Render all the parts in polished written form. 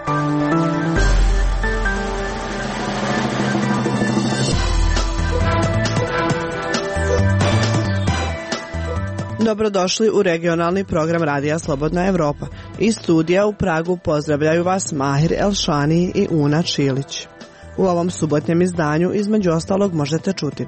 Dobrodošli u regionalni program Radija Slobodna Evropa. Iz studija u Pragu pozdravljaju vas Mahir Elšani i Una Čilić. U ovom subotnjem izdanju između ostalog možete čuti: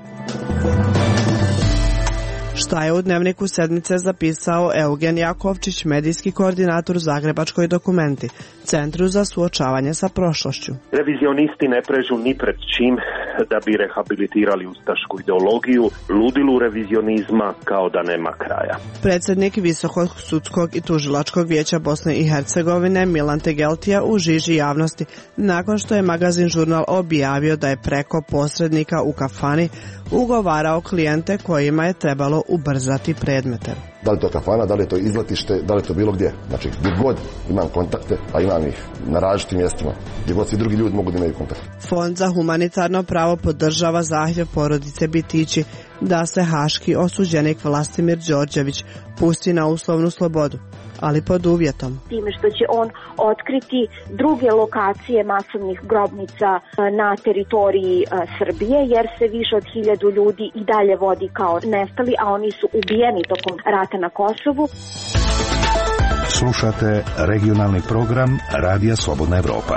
šta je u dnevniku sedmice zapisao Eugen Jakovčić, medijski koordinator u Zagrebačkoj Dokumenti, Centru za suočavanje sa prošlošću. Revizionisti ne prežu ni pred čim da bi rehabilitirali ustašku ideologiju, ludilu revizionizma kao da nema kraja. Predsjednik Visokog sudskog i tužilačkog vijeća Bosne i Hercegovine Milan Tegeltija u žiži javnosti nakon što je magazin Žurnal objavio da je preko posrednika u kafani ugovarao klijente kojima je trebalo ubrzati predmete. Da li to kafana, da li je to izletište, da li je to bilo gdje. Znači, gdje god imam kontakte, a imam ih na različitim mjestima, gdje god svi drugi ljudi mogu da imaju kontakt. Fond za humanitarno pravo podržava zahtjev porodice Bitići da se haški osuđenik Vlastimir Đorđević pusti na uslovnu slobodu, ali pod uvjetom. Time što će on otkriti druge lokacije masovnih grobnica na teritoriji Srbije, jer se više od 1000 ljudi i dalje vodi kao nestali, a oni su ubijeni tokom rata na Kosovu. Slušate regionalni program Radija Slobodna Evropa.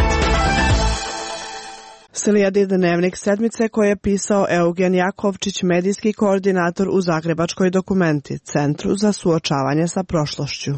Slijedi dnevnik sedmice koje je pisao Eugen Jakovčić, medijski koordinator u Zagrebačkoj Dokumenti, Centru za suočavanje sa prošlošću.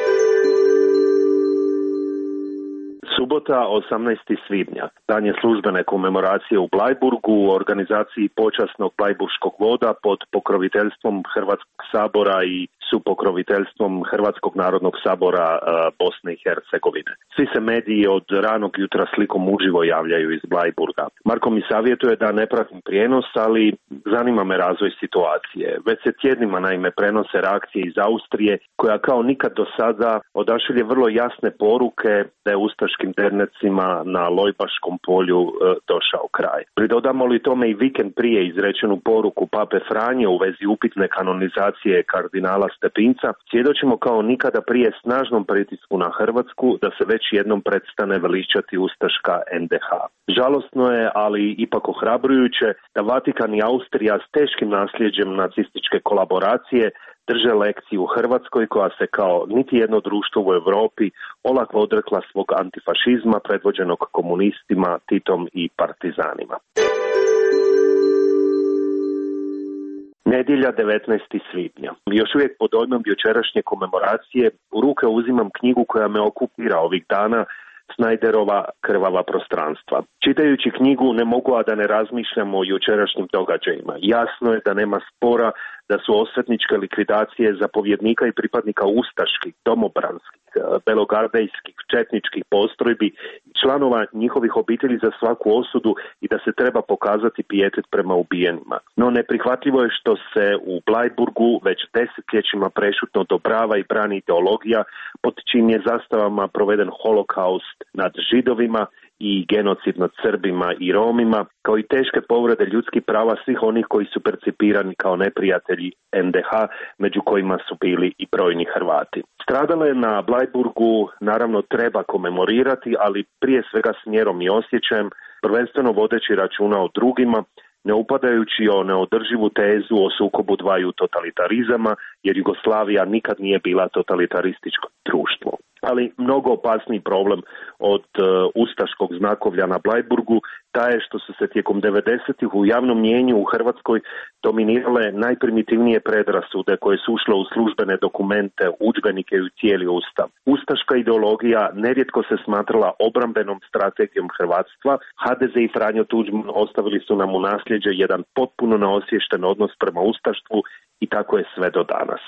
Subota, 18. svibnja, dan je službene komemoracije u Blajburgu u organizaciji počasnog blajburškog voda pod pokroviteljstvom Hrvatskog sabora i supokroviteljstvom Hrvatskog narodnog sabora Bosne i Hercegovine. Svi se mediji od ranog jutra slikom uživo javljaju iz Blajburga. Marko mi savjetuje da ne pratim prijenos, ali zanima me razvoj situacije. Već se tjednima naime prenose reakcije iz Austrije, koja kao nikad do sada odašilje vrlo jasne poruke da je ustaškim dernecima na Lojbaškom polju došao kraj. Pridodamo li tome i vikend prije izrečenu poruku Pape Franje u vezi upitne kanonizacije kardinala Stepinca, svjedočimo kao nikada prije snažnom pritisku na Hrvatsku da se već jednom prestane veličati ustaška NDH. Žalosno je, ali ipak ohrabrujuće, da Vatikan i Austrija s teškim nasljeđem nacističke kolaboracije drže lekciju u Hrvatskoj, koja se kao niti jedno društvo u Europi olako odrekla svog antifašizma predvođenog komunistima, Titom i partizanima. Nedjelja, 19. svibnja. Još uvijek pod dojmom jučerašnje komemoracije u ruke uzimam knjigu koja me okupira ovih dana, Snajderova Krvava prostranstva. Čitajući knjigu ne mogu a da ne razmišljam o jučerašnjim događajima. Jasno je da nema spora da su osvetničke likvidacije zapovjednika i pripadnika ustaških, domobranskih, belogardejskih, četničkih postrojbi i članova njihovih obitelji za svaku osudu i da se treba pokazati pijetet prema ubijenima. No neprihvatljivo je što se u Blajburgu već desetljećima prešutno odobrava i brani ideologija pod čijim je zastavama proveden holokaust nad Židovima i genocid nad Srbima i Romima, kao i teške povrede ljudskih prava svih onih koji su percipirani kao neprijatelji NDH, među kojima su bili i brojni Hrvati. Stradale na Blajburgu naravno treba komemorirati, ali prije svega s mjerom i osjećajem, prvenstveno vodeći računa o drugima, ne upadajući o neodrživu tezu o sukobu dvaju totalitarizama, jer Jugoslavija nikad nije bila totalitarističko društvo. Ali mnogo opasniji problem od ustaškog znakovlja na Blajburgu taj je što su se tijekom 90-ih u javnom mnijenju u Hrvatskoj dominirale najprimitivnije predrasude koje su ušle u službene dokumente, udžbenike i u cijeli ustav. Ustaška ideologija nerijetko se smatrala obrambenom strategijom hrvatstva. HDZ i Franjo Tuđman ostavili su nam u nasljeđe jedan potpuno neosviješten odnos prema ustaštvu i tako je sve do danas.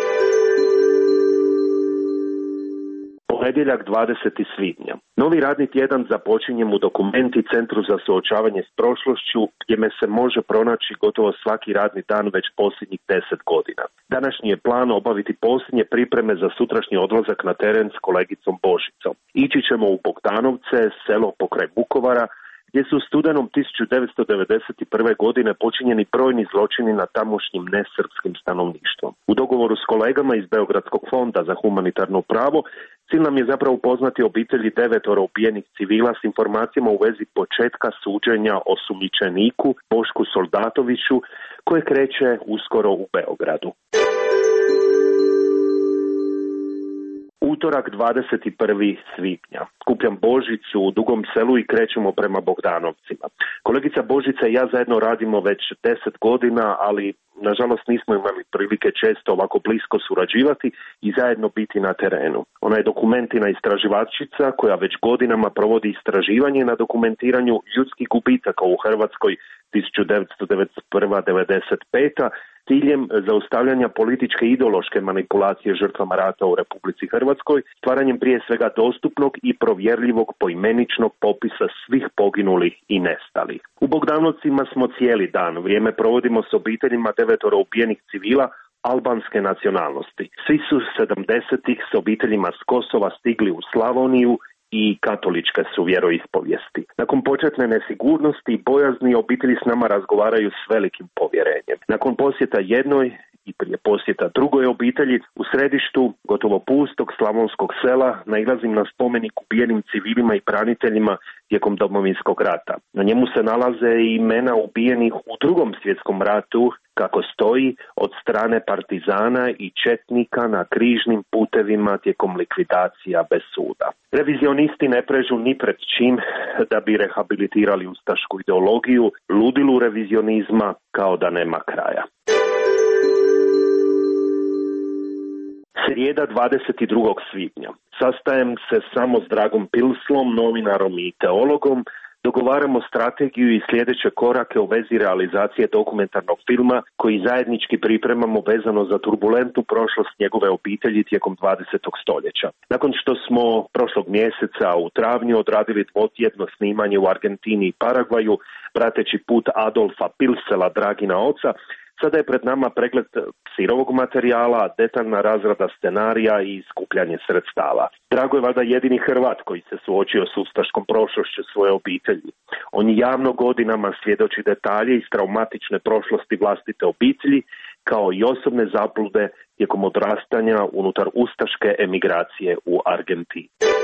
Ponedjeljak, 20. svibnja. Novi radni tjedan započinjem u Dokumenti, Centru za suočavanje s prošlošću, gdje me se može pronaći gotovo svaki radni dan već posljednjih 10 godina. Današnji je plan obaviti posljednje pripreme za sutrašnji odlazak na teren s kolegicom Božicom. Ići ćemo u Bogdanovce, selo pokraj Vukovara, gdje su u studenom 1991. godine počinjeni brojni zločini nad tamošnjim nesrpskim stanovništvom. U dogovoru s kolegama iz Beogradskog fonda za humanitarno pravo Cilj nam je zapravo upoznati obitelji 9 ubijenih civila s informacijama u vezi početka suđenja osumnjičeniku Bošku Soldatoviću koje kreće uskoro u Beogradu. Utorak 21. svibnja. Skupljam Božicu u Dugom Selu i krećemo prema Bogdanovcima. Kolegica Božica i ja zajedno radimo već 10 godina, ali nažalost nismo imali prilike često ovako blisko surađivati i zajedno biti na terenu. Ona je dokumentina istraživačica koja već godinama provodi istraživanje na dokumentiranju ljudskih gubitaka u Hrvatskoj 1991-95. ciljem zaustavljanja političke i ideološke manipulacije žrtvama rata u Republici Hrvatskoj, stvaranjem prije svega dostupnog i provjerljivog poimeničnog popisa svih poginulih i nestalih. U Bogdanovcima smo cijeli dan, vrijeme provodimo s obiteljima 9 ubijenih civila albanske nacionalnosti. Svi su 70-ih s obiteljima s Kosova stigli u Slavoniju i katoličke su vjeroispovijesti. Nakon početne nesigurnosti i bojazni obitelji s nama razgovaraju s velikim povjerenjem. Nakon posjeta jednoj i prije posjeta drugoj obitelji u središtu gotovo pustog slavonskog sela nailazim na spomenik ubijenim civilima i braniteljima tijekom Domovinskog rata. Na njemu se nalaze i imena ubijenih u Drugom svjetskom ratu, kako stoji, od strane partizana i četnika na križnim putevima tijekom likvidacija bez suda. Revizionisti ne prežu ni pred čim da bi rehabilitirali ustašku ideologiju, ludilu revizionizma kao da nema kraja. Srijeda 22. svibnja. Sastajem se samo s Dragom Pilslom, novinarom i teologom. Dogovaramo strategiju i sljedeće korake u vezi realizacije dokumentarnog filma koji zajednički pripremamo vezano za turbulentnu prošlost njegove obitelji tijekom 20. stoljeća. Nakon što smo prošlog mjeseca u travnju odradili dvotjedno snimanje u Argentini i Paragvaju, prateći put Adolfa Pilsela, Dragina oca, sada je pred nama pregled sirovog materijala, detaljna razrada scenarija i skupljanje sredstava. Drago je valjda jedini Hrvat koji se suočio s ustaškom prošlošću svoje obitelji. On javno godinama svjedoči detalje iz traumatične prošlosti vlastite obitelji, kao i osobne zablude tijekom odrastanja unutar ustaške emigracije u Argentini.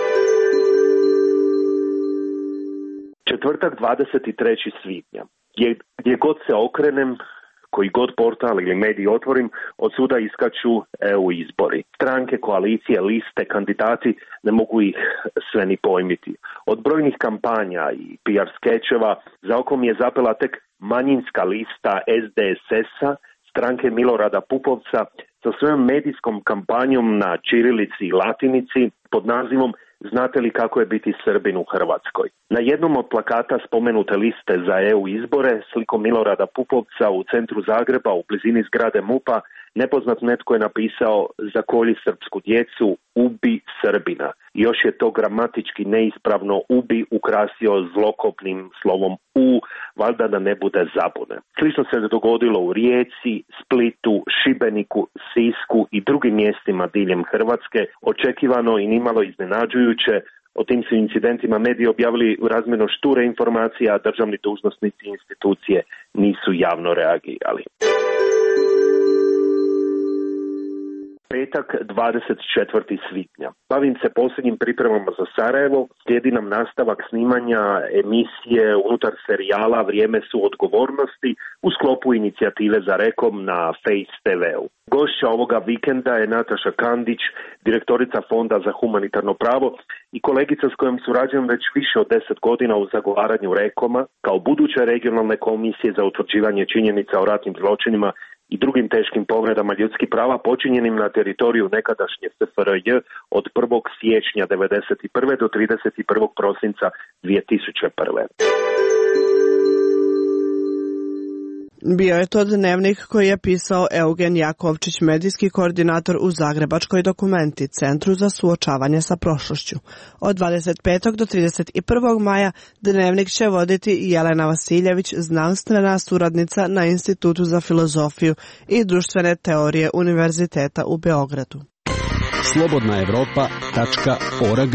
Četvrtak 23. svibnja. Gdje god se okrenem, koji god portal ili medij otvorim, od svuda iskaču EU izbori. Stranke, koalicije, liste, kandidati, ne mogu ih sve ni pojmiti. Od brojnih kampanja i PR skečeva za oko mi je zapela tek manjinska lista SDSS-a, stranke Milorada Pupovca, sa svojom medijskom kampanjom na ćirilici i latinici pod nazivom Znate li kako je biti Srbin u Hrvatskoj? Na jednom od plakata spomenute liste za EU izbore, slikom Milorada Pupovca u centru Zagreba u blizini zgrade MUP-a, nepoznat netko je napisao zakolji srpsku djecu, ubi Srbina. Još je to gramatički neispravno ubi ukrasio zlokobnim slovom U, valjda da ne bude zabune. Slično se dogodilo u Rijeci, Splitu, Šibeniku, Sisku i drugim mjestima diljem Hrvatske, očekivano i nimalo iznenađujuće. O tim su incidentima mediji objavili razmjerno šture informacije, a državni dužnosnici i institucije nisu javno reagirali. Petak 24. svibnja. Bavim se posljednjim pripremama za Sarajevo, slijedi nam nastavak snimanja emisije unutar serijala Vrijeme su odgovornosti u sklopu inicijative za Rekom na Face TV-u. Gošća ovoga vikenda je Nataša Kandić, direktorica Fonda za humanitarno pravo i kolegica s kojom surađujem već više od 10 godina u zagovaranju Rekoma kao buduće regionalne komisije za utvrđivanje činjenica o ratnim zločinima i drugim teškim povredama ljudskih prava počinjenim na teritoriju nekadašnje SFRJ od 1. siječnja 1991. do 31. prosinca 2001. Bio je to dnevnik koji je pisao Eugen Jakovčić, medijski koordinator u Zagrebačkoj Dokumenti, Centru za suočavanje sa prošlošću. Od 25. do 31. maja dnevnik će voditi Jelena Vasiljević, znanstvena suradnica na Institutu za filozofiju i društvene teorije Univerziteta u Beogradu. Slobodnaevropa.org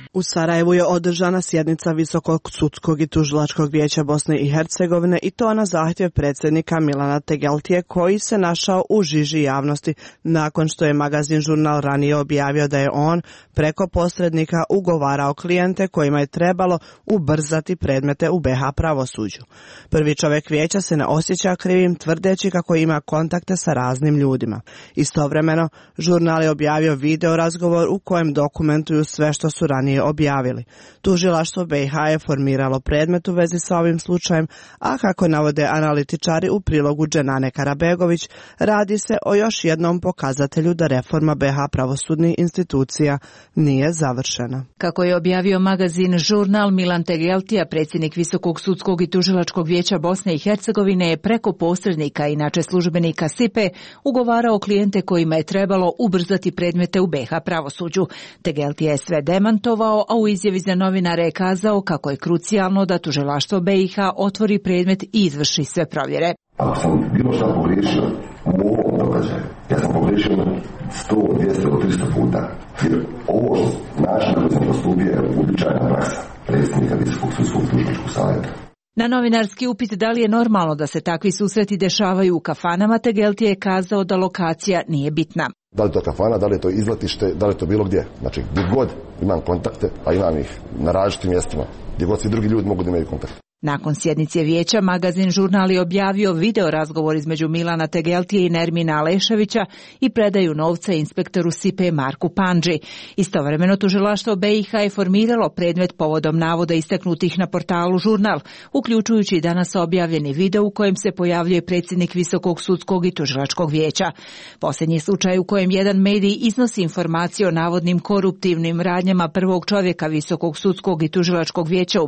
U Sarajevu je održana sjednica Visokog sudskog i tužilačkog vijeća Bosne i Hercegovine i to na zahtjev predsjednika Milana Tegeltije koji se našao u žiži javnosti nakon što je magazin Žurnal ranije objavio da je on preko posrednika ugovarao klijente kojima je trebalo ubrzati predmete u BiH pravosuđu. Prvi čovjek vijeća se ne osjeća krivim tvrdeći kako ima kontakte sa raznim ljudima. Istovremeno, žurnal je objavio video razgovor u kojem dokumentuju sve što su ranije objavili. Tužilaštvo BiH je formiralo predmet u vezi sa ovim slučajem, a kako navode analitičari u prilogu Dženane Karabegović, radi se o još jednom pokazatelju da reforma BiH pravosudnih institucija nije završena. Kako je objavio magazin Žurnal, Milan Tegeltija, predsjednik Visokog sudskog i tužilačkog vijeća Bosne i Hercegovine, je preko posrednika, inače službenika SIPE, ugovarao klijente kojima je trebalo ubrzati predmete u BiH pravosuđu. Tegeltija je sve demantovao, a u izjavi za novinare je kazao kako je krucijalno da tužilaštvo BiH otvori predmet i izvrši sve provjere. Ako sam bilo šta pogriješio u ovom događaju, ja sam pogriješio 100, 200, 300 puta. Jer ovo način da sam postupio je uobičajena praksa predsjednika Visokog sudskog tužilačkog savjeta. Na novinarski upit da li je normalno da se takvi susreti dešavaju u kafanama, Tegeltije je kazao da lokacija nije bitna. Da li to kafana, da li je to izletište, da li je to bilo gdje. Znači, gdje god imam kontakte, a imam ih na različitim mjestima, gdje god svi drugi ljudi mogu da imaju kontakt. Nakon sjednice vijeća, magazin Žurnal je objavio video razgovor između Milana Tegeltije i Nermina Aleševića i predaju novca inspektoru SIPE Marku Pandži. Istovremeno tužilaštvo BiH je formiralo predmet povodom navoda istaknutih na portalu Žurnal, uključujući i danas objavljeni video u kojem se pojavljuje predsjednik Visokog sudskog i tužilačkog vijeća. Posljednji slučaj u kojem jedan medij iznosi informacije o navodnim koruptivnim radnjama prvog čovjeka Visokog sudskog i tužilačkog vijeća u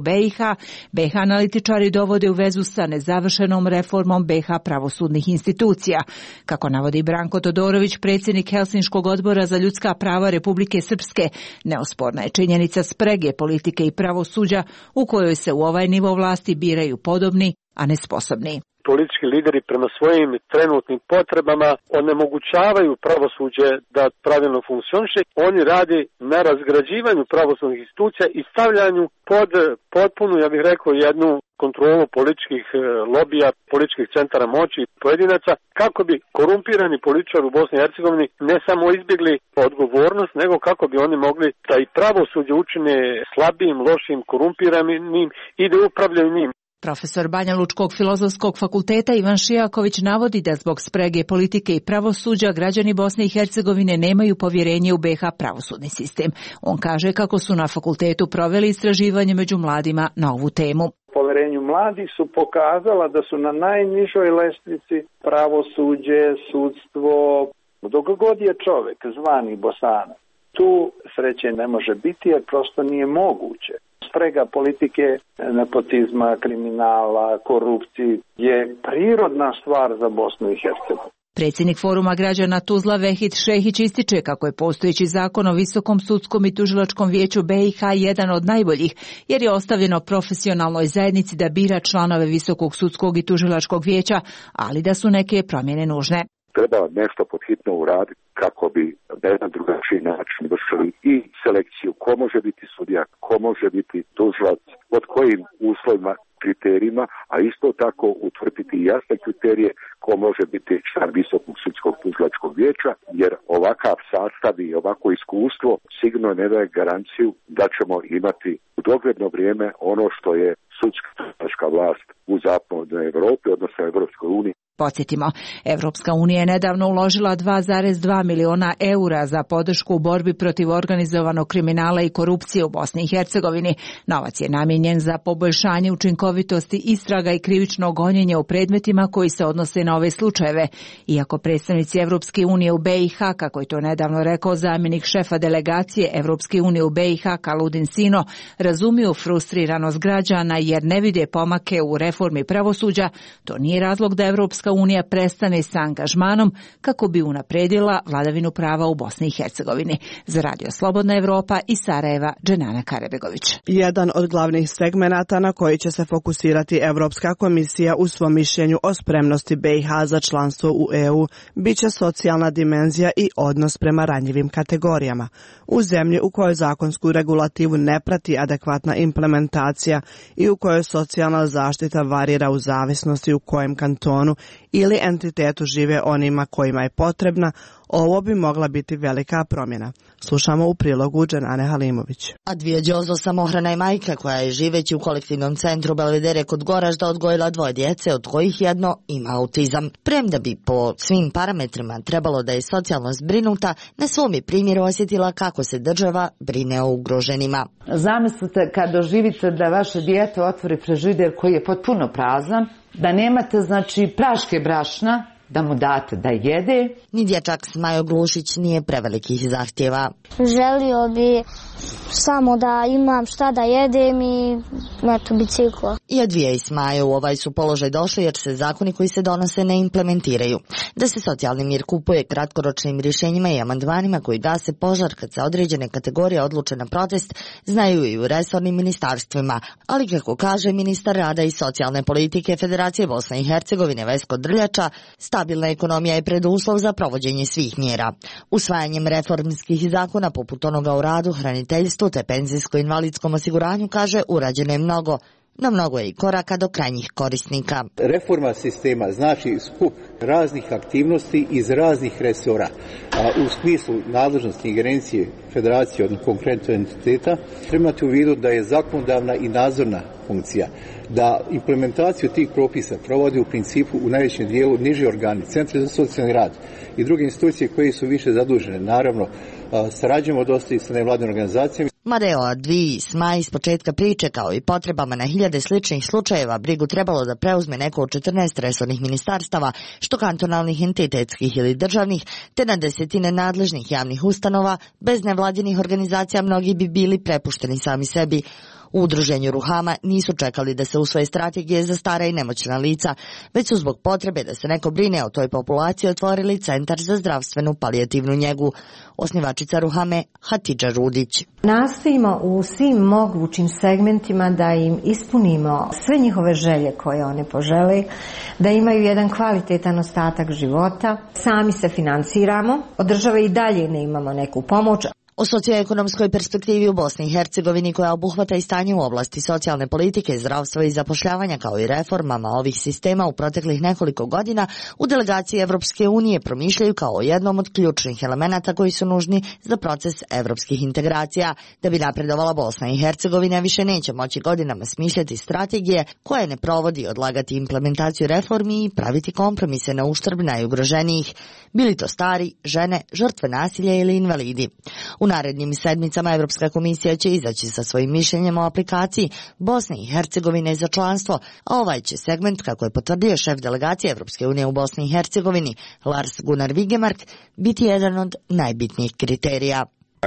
BiH analitičari dovode u vezu sa nezavršenom reformom BiH pravosudnih institucija. Kako navodi Branko Todorović, predsjednik Helsinškog odbora za ljudska prava Republike Srpske, neosporna je činjenica sprege politike i pravosuđa u kojoj se u ovaj nivo vlasti biraju podobni, a ne sposobni. Politički lideri prema svojim trenutnim potrebama onemogućavaju pravosuđe da pravilno funkcioniše. Oni radi na razgrađivanju pravosudnih institucija i stavljanju pod potpunu, ja bih rekao, jednu kontrolu političkih lobija, političkih centara moći pojedinaca, kako bi korumpirani političari u Bosni i Hercegovini ne samo izbjegli odgovornost, nego kako bi oni mogli da i pravosuđe učine slabijim, lošim, korumpiranim i da upravljaju njim. Profesor Banja Lučkog filozofskog fakulteta Ivan Šijaković navodi da zbog sprege politike i pravosuđa građani Bosne i Hercegovine nemaju povjerenje u BiH pravosudni sistem. On kaže kako su na fakultetu proveli istraživanje među mladima na ovu temu. Povjerenju mladih su pokazala da su na najnižoj lestvici pravosuđe, sudstvo, dok god je čovjek zvani Bosanac. Tu sreće ne može biti jer prosto nije moguće. Sprega politike, nepotizma, kriminala, korupcije je prirodna stvar za Bosnu i Hercegovinu. Predsjednik Foruma građana Tuzla Vehid Šehić ističe kako je postojeći zakon o Visokom sudskom i tužilačkom vijeću BiH jedan od najboljih, jer je ostavljeno profesionalnoj zajednici da bira članove Visokog sudskog i tužilačkog vijeća, ali da su neke promjene nužne. Treba nešto podhitno uraditi kako bi na jedan drugačiji način vršili i selekciju ko može biti sudija, ko može biti tužilac, pod kojim uslovima, kriterijima, a isto tako utvrditi jasne kriterije ko može biti član Visokog sudskog tužilačkog vijeća, jer ovakav sastav i ovako iskustvo sigurno ne daje garanciju da ćemo imati u dogledno vrijeme ono što je sudska vlast u zapadnoj Europi, odnosno Europskoj uniji. Podsjetimo, Evropska unija je nedavno uložila 2,2 miliona eura za podršku u borbi protiv organizovanog kriminala i korupcije u Bosni i Hercegovini. Novac je namijenjen za poboljšanje učinkovitosti istraga i krivično gonjenje u predmetima koji se odnose na ove slučajeve. Iako predstavnici Evropske unije u BiH, kako je to nedavno rekao zamjenik šefa delegacije Evropske unije u BiH Kaludin Sino, razumiju frustriranost građana jer ne vide pomake u reformi pravosuđa, to nije razlog da Evropska Evropska unija prestane sa angažmanom kako bi unapredila vladavinu prava u Bosni i Hercegovini. Za Radio Slobodna Evropa iz Sarajeva, Dženana Karebegović. Jedan od glavnih segmenata na koji će se fokusirati Evropska komisija u svom mišljenju o spremnosti BiH za članstvo u EU biće socijalna dimenzija i odnos prema ranjivim kategorijama. U zemlji u kojoj zakonsku regulativu ne prati adekvatna implementacija i u kojoj socijalna zaštita varira u zavisnosti u kojem kantonu ili entitetu žive onima kojima je potrebna, ovo bi mogla biti velika promjena. Slušamo u prilogu Dženane Halimović. Advija Đozo, samohrana je majka koja je živeći u kolektivnom centru Belvedere kod Goražda odgojila 2 djece, od kojih jedno ima autizam. Premda bi po svim parametrima trebalo da je socijalno zbrinuta, na svom je primjeru osjetila kako se država brine o ugroženima. Zamislite kad doživite da vaše dijete otvori frižider koji je potpuno prazan, da nemate praške brašna, da mu date da jede. Ni dječak Smajo Glušić nije prevelikih zahtjeva. Želio bi samo da imam šta da jedem i biciklo. I Advija i Smajo u ovaj su položaj došli jer se zakoni koji se donose ne implementiraju. Da se socijalni mir kupuje kratkoročnim rješenjima i amandmanima koji gase požar kad se određene kategorije odluče na protest, znaju i u resornim ministarstvima. Ali kako kaže ministar rada i socijalne politike Federacije Bosne i Hercegovine Vesko Drljača, stabilna ekonomija je preduslov za provođenje svih mjera. Usvajanjem reformskih zakona poput onoga o radu, hraniteljstvu te penzijsko-invalidskom osiguranju, kaže, urađeno je mnogo. No mnogo je i koraka do krajnjih korisnika. Reforma sistema znači skup raznih aktivnosti iz raznih resora. U smislu nadležnosti ingerencije federacije, od konkretnog entiteta, trebate u vidu da je zakonodavna i nadzorna funkcija. Da implementaciju tih propisa provodi u principu u najvećem dijelu niži organi, centri za socijalni rad i druge institucije koje su više zadužene. Naravno, sarađujemo dosta i sa nevladinim organizacijama. Mada je o Adviji Smaj iz početka priče kao i potrebama na hiljade sličnih slučajeva brigu trebalo da preuzme neko od 14 resornih ministarstava, što kantonalnih, entitetskih ili državnih, te na desetine nadležnih javnih ustanova, bez nevladinih organizacija mnogi bi bili prepušteni sami sebi. U udruženju Ruhama nisu čekali da se usvoje strategije za stara i nemoćna lica, već su zbog potrebe da se neko brine o toj populaciji otvorili Centar za zdravstvenu palijativnu njegu. Osnivačica Ruhame Hatidža Rudić. Nastojimo u svim mogućim segmentima da im ispunimo sve njihove želje koje one požele, da imaju jedan kvalitetan ostatak života. Sami se financiramo, od države i dalje ne imamo neku pomoć. O socioekonomskoj perspektivi u Bosni i Hercegovini koja obuhvata i stanje u oblasti socijalne politike, zdravstva i zapošljavanja kao i reformama ovih sistema u proteklih nekoliko godina u delegaciji Evropske unije promišljaju kao o jednom od ključnih elemenata koji su nužni za proces evropskih integracija. Da bi napredovala Bosna i Hercegovina više neće moći godinama smišljati strategije koje ne provodi, odlagati implementaciju reformi i praviti kompromise na uštrb najugroženijih, bili to stari, žene, žrtve nasilja ili invalidi. U narednim sedmicama Evropska komisija će izaći sa svojim mišljenjem o aplikaciji Bosne i Hercegovine za članstvo, a ovaj će segment, kako je potvrdio šef delegacije Evropske unije u Bosni i Hercegovini, Lars Gunnar Vigemark, biti jedan od najbitnijih kriterija.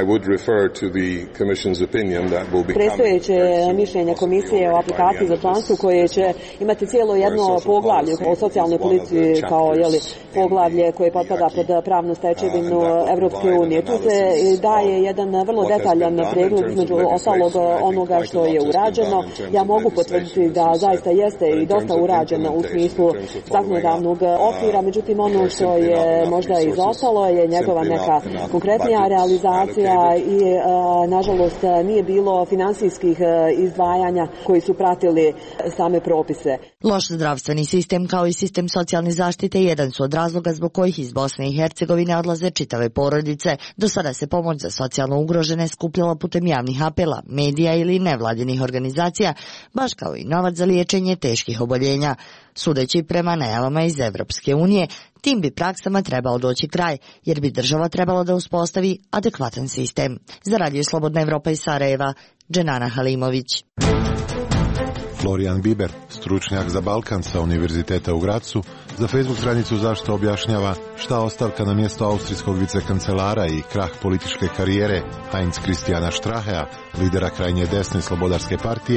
Predstojeće mišljenje komisije o aplikaciji za članstvo koje će imati cijelo jedno poglavlje o socijalnoj politici kao poglavlje koje potpada pod pravnu stečevinu Evropske unije. Tu se daje jedan vrlo detaljan pregled između ostalog onoga što je urađeno. Ja mogu potvrditi da zaista jeste i dosta urađeno u smislu zakonodavnog okvira, međutim ono što je možda izostalo je njegova neka konkretnija realizacija i nažalost nije bilo finansijskih izdvajanja koji su pratili same propise. Loš zdravstveni sistem kao i sistem socijalne zaštite jedan su od razloga zbog kojih iz Bosne i Hercegovine odlaze čitave porodice. Do sada se pomoć za socijalno ugrožene skupljala putem javnih apela, medija ili nevladinih organizacija, baš kao i novac za liječenje teških oboljenja. Sudeći prema najavama iz Evropske unije, tim bi praksama trebao doći kraj, jer bi država trebalo da uspostavi adekvatan sistem. Za Radio Slobodna Evropa iz Sarajeva, Dženana Halimović. Florian Biber, stručnjak za Balkan sa Univerziteta u Gracu, za Facebook stranicu Zašto objašnjava šta ostavka na mjesto austrijskog vicekancelara i krah političke karijere Heinz Christiana Strachea, lidera krajnje desne slobodarske partije,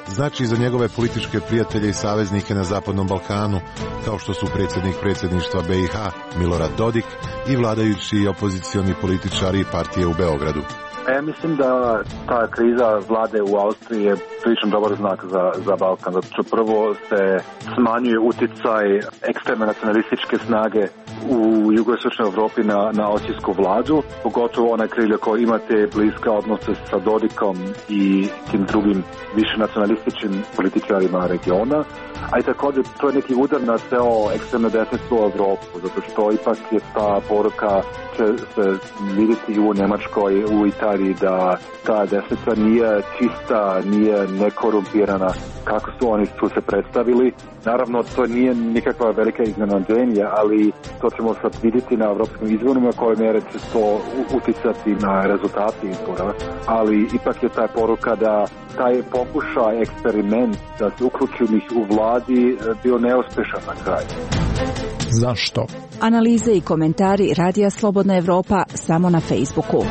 znači za njegove političke prijatelje i saveznike na Zapadnom Balkanu, kao što su predsjednik predsjedništva BiH Milorad Dodik i vladajući i opozicioni političari i partije u Beogradu. Ja mislim da ta kriza vlade u Austriji je prilično dobar znak za Balkan. Zato što prvo se smanjuje utjecaj ekstremne nacionalističke snage u jugoistočnoj Europi na austrijsku vladu, pogotovo onaj krilje koji imate bliska odnose sa Dodikom i tim drugim više nacionalističkim političarima regiona. A i također to je neki udar na ceo ekstremno desnicu u Europu, zato što ipak je ta poruka će se vidjeti u Njemačkoj, u Italiji, da ta desnica nije čista, nije nekorumpirana kako su oni tu se predstavili. Naravno, to nije nikakva velika iznenađenja, ali to ćemo sad vidjeti na evropskim izborima koje mjere će to uticati na rezultati izbora. Ali ipak je ta poruka da taj pokušaj, eksperiment da se uključuju u vladi bio neuspješan na kraju. Zašto? Analize i komentari Radija Slobodna Evropa samo na Facebooku.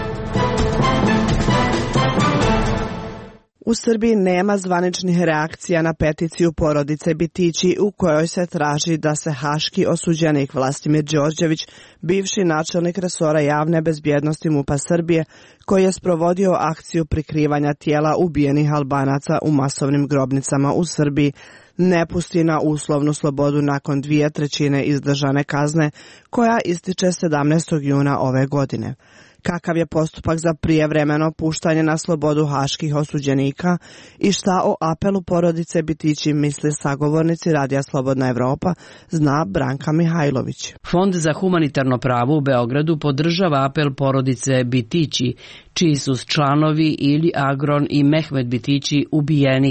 U Srbiji nema zvaničnih reakcija na peticiju porodice Bitići u kojoj se traži da se haški osuđenik Vlastimir Đorđević, bivši načelnik resora javne bezbjednosti MUP-a Srbije, koji je sprovodio akciju prikrivanja tijela ubijenih Albanaca u masovnim grobnicama u Srbiji, ne pusti na uslovnu slobodu nakon 2/3 izdržane kazne koja ističe 17. juna ove godine. Kakav je postupak za prijevremeno puštanje na slobodu haških osuđenika i šta o apelu porodice Bitići misle sagovornici Radija Slobodna Evropa, zna Branka Mihajlović. Fond za humanitarno pravo u Beogradu podržava apel porodice Bitići, čiji su članovi Ili Agron i Mehmet Bitići ubijeni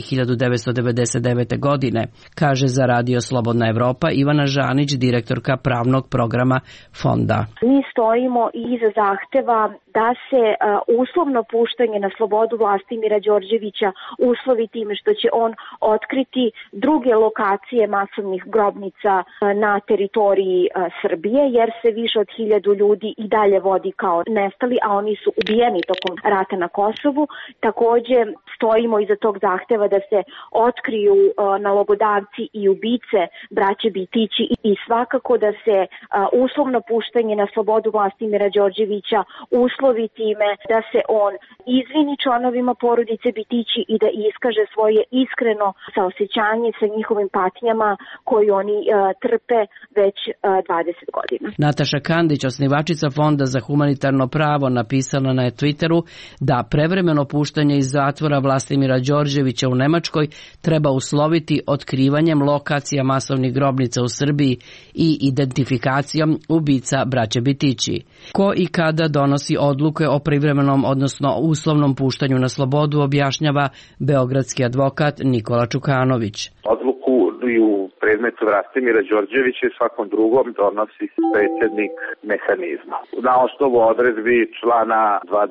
1999. godine, kaže za Radio Slobodna Evropa Ivana Žanić, direktorka pravnog programa fonda. Mi stojimo iza zahteva da se uslovno puštanje na slobodu Vlastimira Đorđevića uslovi time što će on otkriti druge lokacije masovnih grobnica na teritoriji Srbije, jer se više od 1000 ljudi i dalje vodi kao nestali, a oni su ubijeni tokom rata na Kosovu. Također stojimo iza tog zahteva da se otkriju nalogodavci i ubice braće Bitići i svakako da se uslovno puštanje na slobodu Vlastimira Đorđevića uslovi time da se on izvini članovima porodice Bitići i da iskaže svoje iskreno saosjećanje sa njihovim patnjama koji oni trpe već 20 godina. Nataša Kandić, osnivačica Fonda za humanitarno pravo, napisala na Twitteru da prevremeno puštanje iz zatvora Vlastimira Đorđevića u Nemačkoj treba usloviti otkrivanjem lokacija masovnih grobnica u Srbiji i identifikacijom ubica braće Bitići. Ko i kada donosi odluke o privremenom, odnosno uslovnom puštanju na slobodu, objašnjava beogradski advokat Nikola Čukanović. Odluku i u predmetu Vlastimira Đorđevića i svakom drugom donosi predsjednik mehanizma. Na osnovu odredbi člana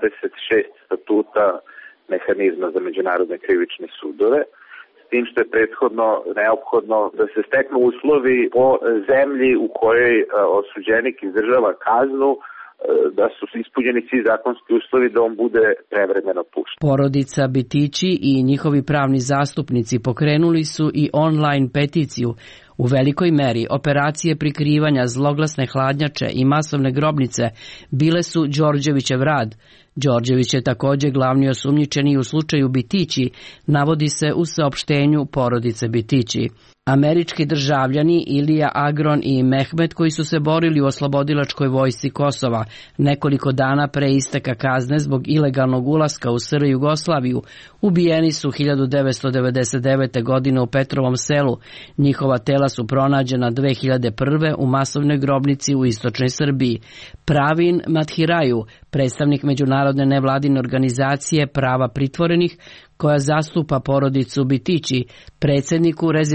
26 statuta mehanizma za međunarodne krivične sudove, s tim što je prethodno neophodno da se steknu uslovi po zemlji u kojoj osuđenik izdržava kaznu, da su ispunjeni svi zakonski uslovi da on bude prevremeno pušten. Porodica Bitići i njihovi pravni zastupnici pokrenuli su i online peticiju. U velikoj meri operacije prikrivanja, zloglasne hladnjače i masovne grobnice bile su Đorđevićev rad. Đorđević je također glavni osumnjičeni u slučaju Bitići, navodi se u saopštenju porodice Bitići. Američki državljani Ilija Agron i Mehmet, koji su se borili u oslobodilačkoj vojsci Kosova nekoliko dana pre isteka kazne zbog ilegalnog ulaska u SR Jugoslaviju, ubijeni su 1999. godine u Petrovom selu. Njihova tela su pronađena 2001. u masovnoj grobnici u istočnoj Srbiji. Pravin Mathiraju, predstavnik međunarodne nevladine organizacije prava pritvorenih, koja zastupa porodicu Bitići, predsjedniku Rezistencije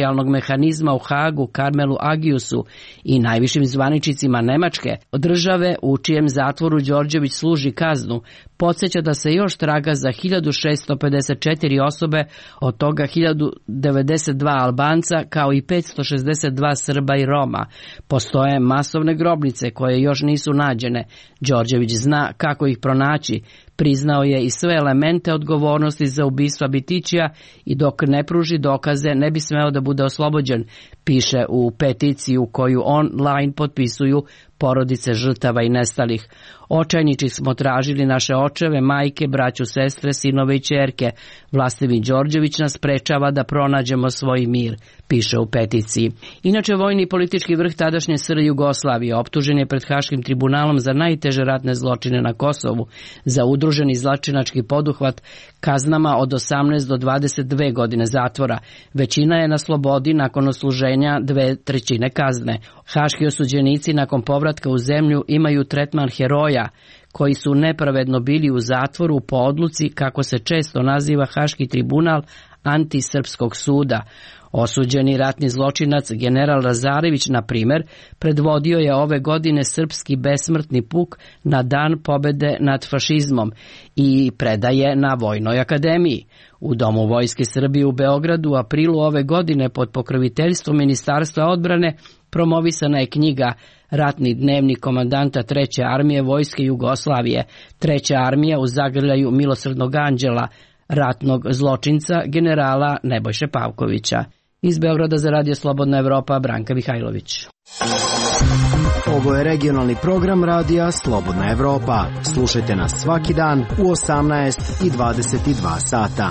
specijalnog mehanizma u Hagu Karmelu Agiusu i najvišim zvaničnicima Nemačke, države u čijem zatvoru Đorđević služi kaznu, podsjeća da se još traga za 1654 osobe, od toga 1092 Albanca kao i 562 Srba i Roma. Postoje masovne grobnice koje još nisu nađene. Đorđević zna kako ih pronaći. Priznao je i sve elemente odgovornosti za ubistva Bitićija i dok ne pruži dokaze ne bi smeo da bude oslobođen, piše u peticiju koju online potpisuju porodice žrtava i nestalih. Očajnički smo tražili naše očeve, majke, braću, sestre, sinove i ćerke. Vlastimir Đorđević nas sprečava da pronađemo svoj mir, piše u peticiji. Inače, vojni i politički vrh tadašnje SR Jugoslavije optužen je pred Haškim tribunalom za najteže ratne zločine na Kosovu, za udruženi zločinački poduhvat kaznama od 18 do 22 godine zatvora. Većina je na slobodi nakon odsluženja 2/3 kazne. Haški osuđenici nakon povratka u zemlju imaju tretman heroja, koji su nepravedno bili u zatvoru po odluci, kako se često naziva Haški tribunal, antisrpskog suda. Osuđeni ratni zločinac general Lazarević, na primjer, predvodio je ove godine srpski besmrtni puk na dan pobede nad fašizmom i predaje na Vojnoj akademiji. U Domu Vojske Srbije u Beogradu u aprilu ove godine pod pokroviteljstvom Ministarstva odbrane promovisana je knjiga Ratni dnevnik komandanta 3. armije Vojske Jugoslavije, 3. armija u zagrljaju Milosrdnog anđela, ratnog zločinca generala Nebojše Pavkovića. Iz Beograda za Radio Slobodna Evropa, Branka Mihajlović. Ovo je regionalni program Radija Slobodna Evropa. Slušajte nas svaki dan u 18 i 22 sata.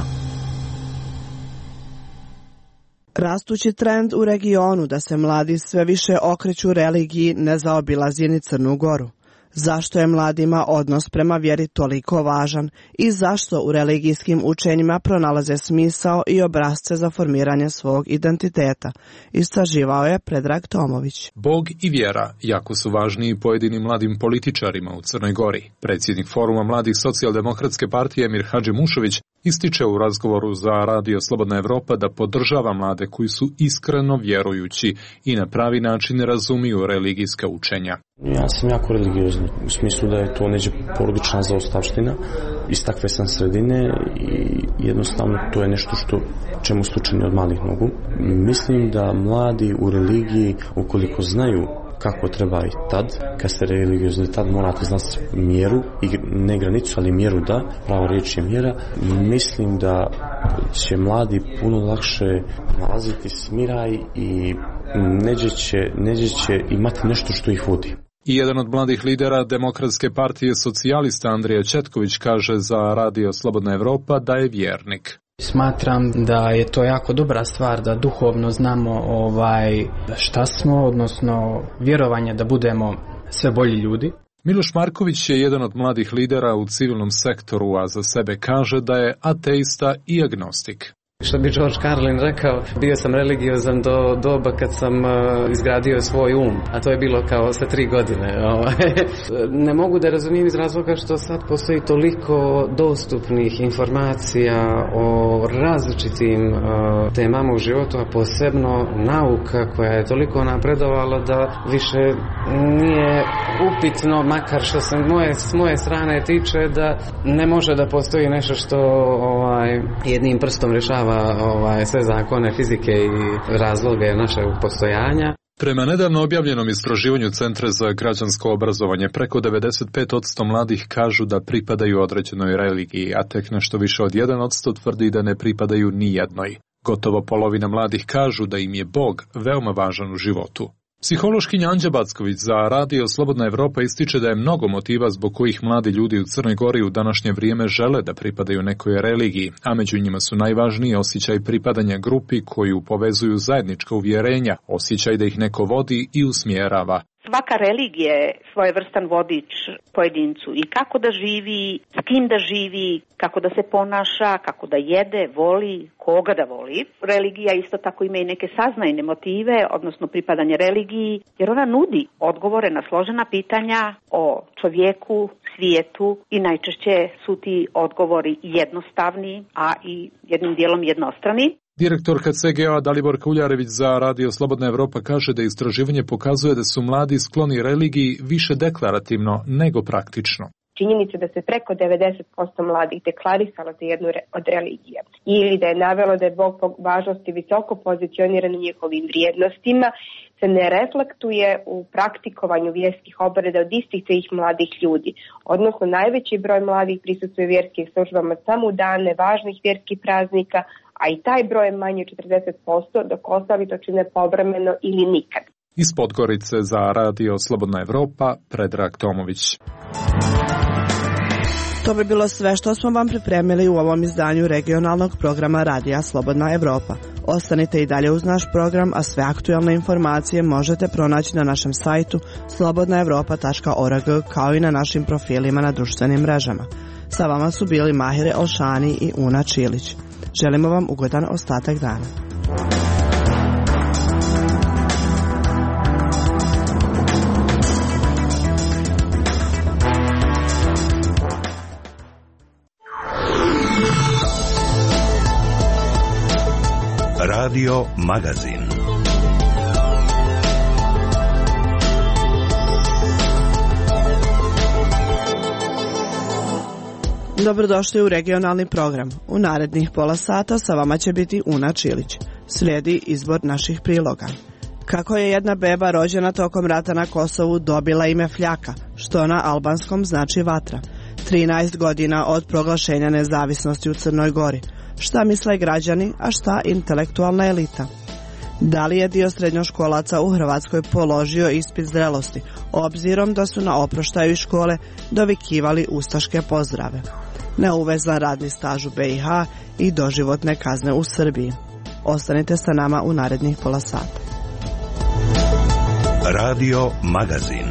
Rastući trend u regionu da se mladi sve više okreću religiji ne zaobilazi ni Crnu Goru. Zašto je mladima odnos prema vjeri toliko važan i zašto u religijskim učenjima pronalaze smisao i obrasce za formiranje svog identiteta, istraživao je Predrag Tomović. Bog i vjera jako su važni i pojedinim mladim političarima u Crnoj Gori. Predsjednik Foruma mladih socijaldemokratske partije Emir Hadžimušović ističe u razgovoru za Radio Slobodna Evropa da podržava mlade koji su iskreno vjerujući i na pravi način razumiju religijska učenja. Ja sam jako religiozan, u smislu da je to neđe porodična zaostavština. Iz takve sam sredine i jednostavno to je nešto čemu slučajni od malih nogu. Mislim da mladi u religiji, ukoliko znaju kako treba i tad, kad ste religiozni, tad morate znati mjeru, i ne granicu, ali mjeru da, prava riječ je mjera. Mislim da će mladi puno lakše nalaziti smiraj i neđe će imati nešto što ih vodi. I jedan od mladih lidera Demokratske partije socijalista Andrija Četković kaže za Radio Slobodna Evropa da je vjernik. Smatram da je to jako dobra stvar da duhovno znamo šta smo, odnosno vjerovanje da budemo sve bolji ljudi. Miloš Marković je jedan od mladih lidera u civilnom sektoru, a za sebe kaže da je ateista i agnostik. Što bi George Carlin rekao, bio sam religiozan do doba kad sam izgradio svoj um, a to je bilo kao sa 3 godine. Ne mogu da razumijem iz razloga što sad postoji toliko dostupnih informacija o različitim temama u životu, a posebno nauka koja je toliko napredovala da više nije upitno, makar što se s moje strane tiče, da ne može da postoji nešto što jednim prstom rješava sve zakone fizike i razloge našeg postojanja. Prema nedavno objavljenom istraživanju Centra za građansko obrazovanje, preko 95% mladih kažu da pripadaju određenoj religiji, a tek nešto više od 1% tvrdi da ne pripadaju ni jednoj. Gotovo polovina mladih kažu da im je Bog veoma važan u životu. Psihološkinja Anđa Backović za Radio Slobodna Evropa ističe da je mnogo motiva zbog kojih mladi ljudi u Crnoj Gori u današnje vrijeme žele da pripadaju nekoj religiji, a među njima su najvažniji osjećaj pripadanja grupi koju povezuju zajednička uvjerenja, osjećaj da ih neko vodi i usmjerava. Svaka religija je svojevrstan vodič pojedincu i kako da živi, s kim da živi, kako da se ponaša, kako da jede, voli, koga da voli. Religija isto tako ima i neke saznajne motive, odnosno pripadanje religiji, jer ona nudi odgovore na složena pitanja o čovjeku, svijetu i najčešće su ti odgovori jednostavni, a i jednim dijelom jednostrani. Direktorka CGA Daliborka Uljarević za Radio Slobodna Evropa kaže da istraživanje pokazuje da su mladi skloni religiji više deklarativno nego praktično. Činjenica da se preko 90% mladih deklarisalo za jednu od religija ili da je navelo da je Bog po važnosti visoko pozicioniran u njihovim vrijednostima se ne reflektuje u praktikovanju vjerskih obreda od istih tih mladih ljudi. Odnosno, najveći broj mladih prisustvuje vjerskim službama samo u dane važnih vjerskih praznika, a i taj broj je manji od 40%, dok ostali to čine povremeno ili nikad. Iz Podgorice za Radio Slobodna Evropa, Predrag Tomović. To bi bilo sve što smo vam pripremili u ovom izdanju regionalnog programa Radija Slobodna Evropa. Ostanite i dalje uz naš program, a sve aktualne informacije možete pronaći na našem sajtu slobodnaevropa.org kao i na našim profilima na društvenim mrežama. Sa vama su bili Mahire Olšani i Una Čilić. Želimo vam ugodan ostatak dana. Radio Magazin. Dobrodošli u regionalni program. U narednih pola sata sa vama će biti Una Čilić. Slijedi izbor naših priloga. Kako je jedna beba rođena tokom rata na Kosovu dobila ime Fljaka, što na albanskom znači vatra. 13 godina od proglašenja nezavisnosti u Crnoj Gori. Šta misle građani, a šta intelektualna elita? Da li je dio srednjoškolaca u Hrvatskoj položio ispit zrelosti, obzirom da su na oproštaju iz škole dovikivali ustaške pozdrave? Neuvezan radni staž u BiH i doživotne kazne u Srbiji. Ostanite sa nama u narednih pola sata. Radio Magazin.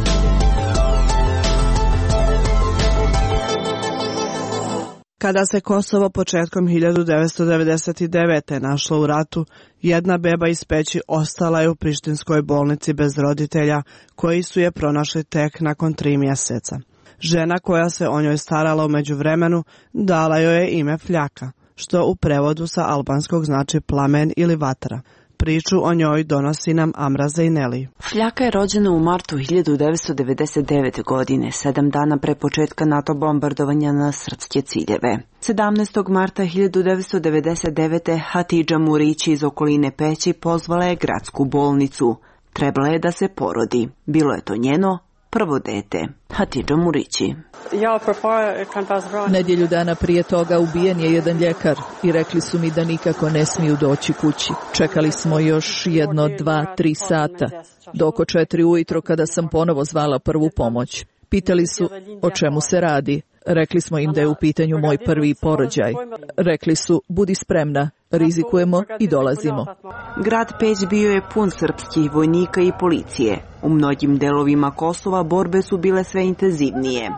Kada se Kosovo početkom 1999. našlo u ratu, jedna beba iz Peći ostala je u prištinskoj bolnici bez roditelja, koji su je pronašli tek nakon 3 mjeseca. Žena koja se o njoj starala u međuvremenu dala joj je ime Fljaka, što u prevodu sa albanskog znači plamen ili vatra. Priču o njoj donosi nam Amra Zejneli. Fljaka je rođena u martu 1999. godine, 7 dana pre početka NATO bombardovanja na srpske ciljeve. 17. marta 1999. Hatidža Murići iz okoline Peći pozvala je gradsku bolnicu. Trebala je da se porodi. Bilo je to njeno prvo dete. Hatidža Murići. Nedjelju dana prije toga ubijen je jedan ljekar i rekli su mi da nikako ne smiju doći kući. Čekali smo još 1, 2, 3 sata, do oko 4 ujutro kada sam ponovo zvala prvu pomoć. Pitali su o čemu se radi. Rekli smo im da je u pitanju moj prvi porođaj. Rekli su, budi spremna, rizikujemo i dolazimo. Grad Peć bio je pun srpskih vojnika i policije. U mnogim delovima Kosova borbe su bile sve intenzivnije.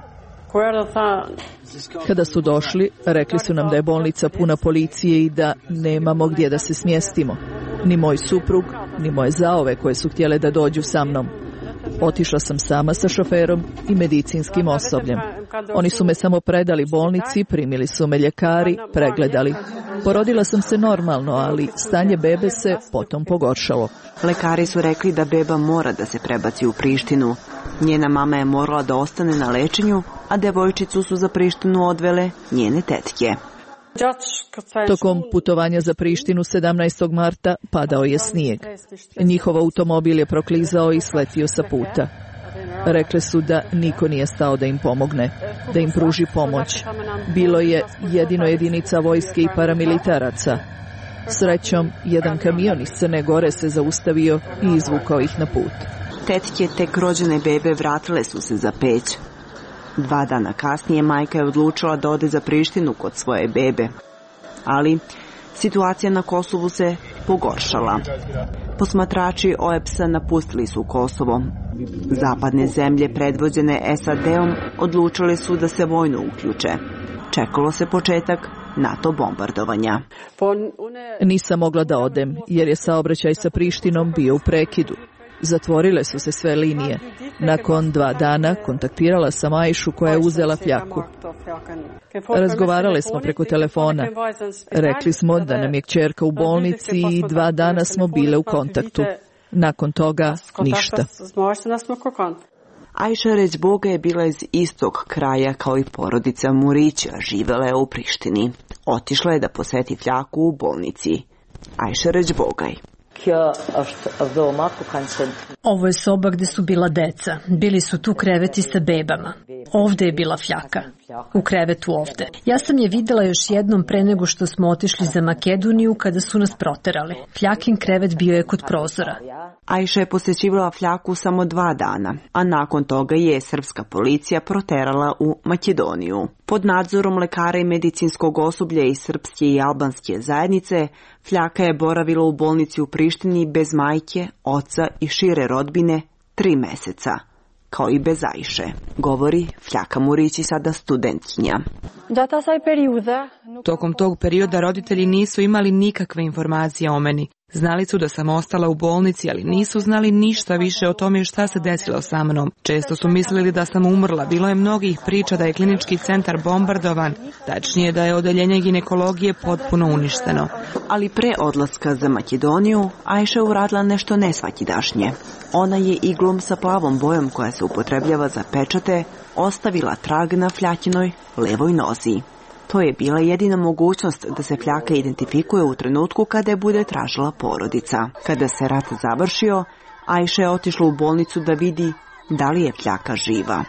Kada su došli, rekli su nam da je bolnica puna policije i da nemamo gdje da se smjestimo. Ni moj suprug, ni moje zaove koje su htjele da dođu sa mnom. Otišla sam sama sa šoferom i medicinskim osobljem. Oni su me samo predali bolnici, primili su me ljekari, pregledali. Porodila sam se normalno, ali stanje bebe se potom pogoršalo. Lekari su rekli da beba mora da se prebaci u Prištinu. Njena mama je morala da ostane na lečenju, a devojčicu su za Prištinu odvele njene tetke. Tokom putovanja za Prištinu 17. marta padao je snijeg. Njihov automobil je proklizao i sletio sa puta. Rekle su da niko nije stao da im pomogne, da im pruži pomoć. Bilo je jedino jedinica vojske i paramilitaraca. Srećom, jedan kamion iz Crne Gore se zaustavio i izvukao ih na put. Tetke tek rođene bebe vratile su se za Peć. 2 dana kasnije majka je odlučila da ode za Prištinu kod svoje bebe. Ali situacija na Kosovu se pogoršala. Posmatrači OEBS-a napustili su Kosovo. Zapadne zemlje predvođene SAD-om odlučile su da se vojno uključe. Čekalo se početak NATO bombardovanja. Nisam mogla da odem jer je saobraćaj sa Prištinom bio u prekidu. Zatvorile su se sve linije. Nakon 2 dana kontaktirala sam Ajšu koja je uzela fljaku. Razgovarali smo preko telefona. Rekli smo da nam je kćerka u bolnici i 2 dana smo bile u kontaktu. Nakon toga ništa. Ajša Ređboga je bila iz istog kraja kao i porodica Murića, živela je u Prištini. Otišla je da poseti fljaku u bolnici. Ajša Ređbogaj. Ovo je soba gde su bila deca. Bili su tu kreveti sa bebama. Ovde je bila fljaka. U krevetu ovde. Ja sam je videla još jednom pre nego što smo otišli za Makedoniju kada su nas proterali. Fljakin krevet bio je kod prozora. Ajša je posjećivala fljaku samo 2 dana, a nakon toga je srpska policija proterala u Makedoniju. Pod nadzorom lekara i medicinskog osoblja iz srpske i albanske zajednice, fljaka je boravila u bolnici u Prištini bez majke, oca i šire rodbine 3 meseca, kao i bez Ajše, govori Fljaka Murići, sada studentkinja. Tokom tog perioda roditelji nisu imali nikakve informacije o meni. Znali su da sam ostala u bolnici, ali nisu znali ništa više o tome šta se desilo sa mnom. Često su mislili da sam umrla. Bilo je mnogih priča da je klinički centar bombardovan, tačnije da je odeljenje ginekologije potpuno uništeno. Ali pre odlaska za Makedoniju, Ajša uradila nešto nesvakidašnje. Ona je iglom sa plavom bojom koja se upotrebljava za pečate ostavila trag na fljakinoj levoj nozi. To je bila jedina mogućnost da se fljaka identifikuje u trenutku kada je bude tražila porodica. Kada se rat završio, Ajša je otišla u bolnicu da vidi da li je fljaka živa.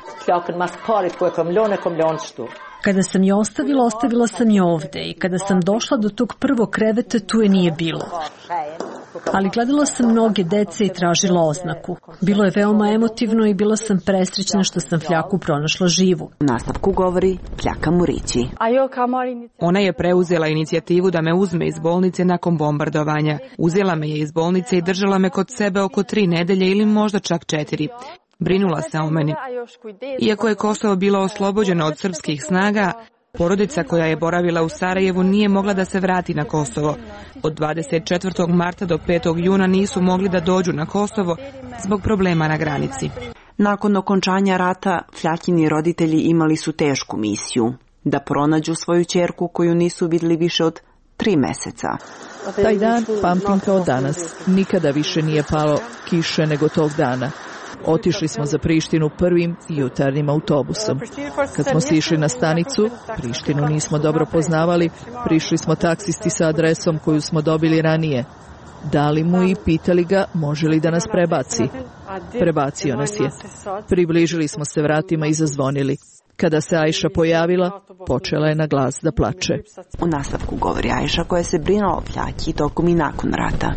Kada sam je ostavila, ostavila sam je ovde i kada sam došla do tog prvog kreveta, tu je nije bilo. Ali gledala sam mnoge dece i tražila oznaku. Bilo je veoma emotivno i bila sam presrećna što sam fljaku pronašla živu. U nastavku govori Fljaka Murići. Ona je preuzela inicijativu da me uzme iz bolnice nakon bombardovanja. Uzela me je iz bolnice i držala me kod sebe oko 3 nedelje ili možda čak 4. Brinula se o meni. Iako je Kosovo bilo oslobođeno od srpskih snaga, porodica koja je boravila u Sarajevu nije mogla da se vrati na Kosovo. Od 24. marta do 5. juna nisu mogli da dođu na Kosovo zbog problema na granici. Nakon okončanja rata, Fljakini roditelji imali su tešku misiju da pronađu svoju ćerku koju nisu vidjeli više od 3 meseca. Taj dan pamtim kao danas. Nikada više nije palo kiše nego tog dana. Otišli smo za Prištinu prvim jutarnjim autobusom. Kad smo sišli na stanicu, Prištinu nismo dobro poznavali, prišli smo taksisti sa adresom koju smo dobili ranije. Dali mu i pitali ga može li da nas prebaci. Prebacio nas je. Približili smo se vratima i zazvonili. Kada se Ajša pojavila, počela je na glas da plače. U nastavku govori Ajša koja se brinula o Fljaki tokom i nakon rata.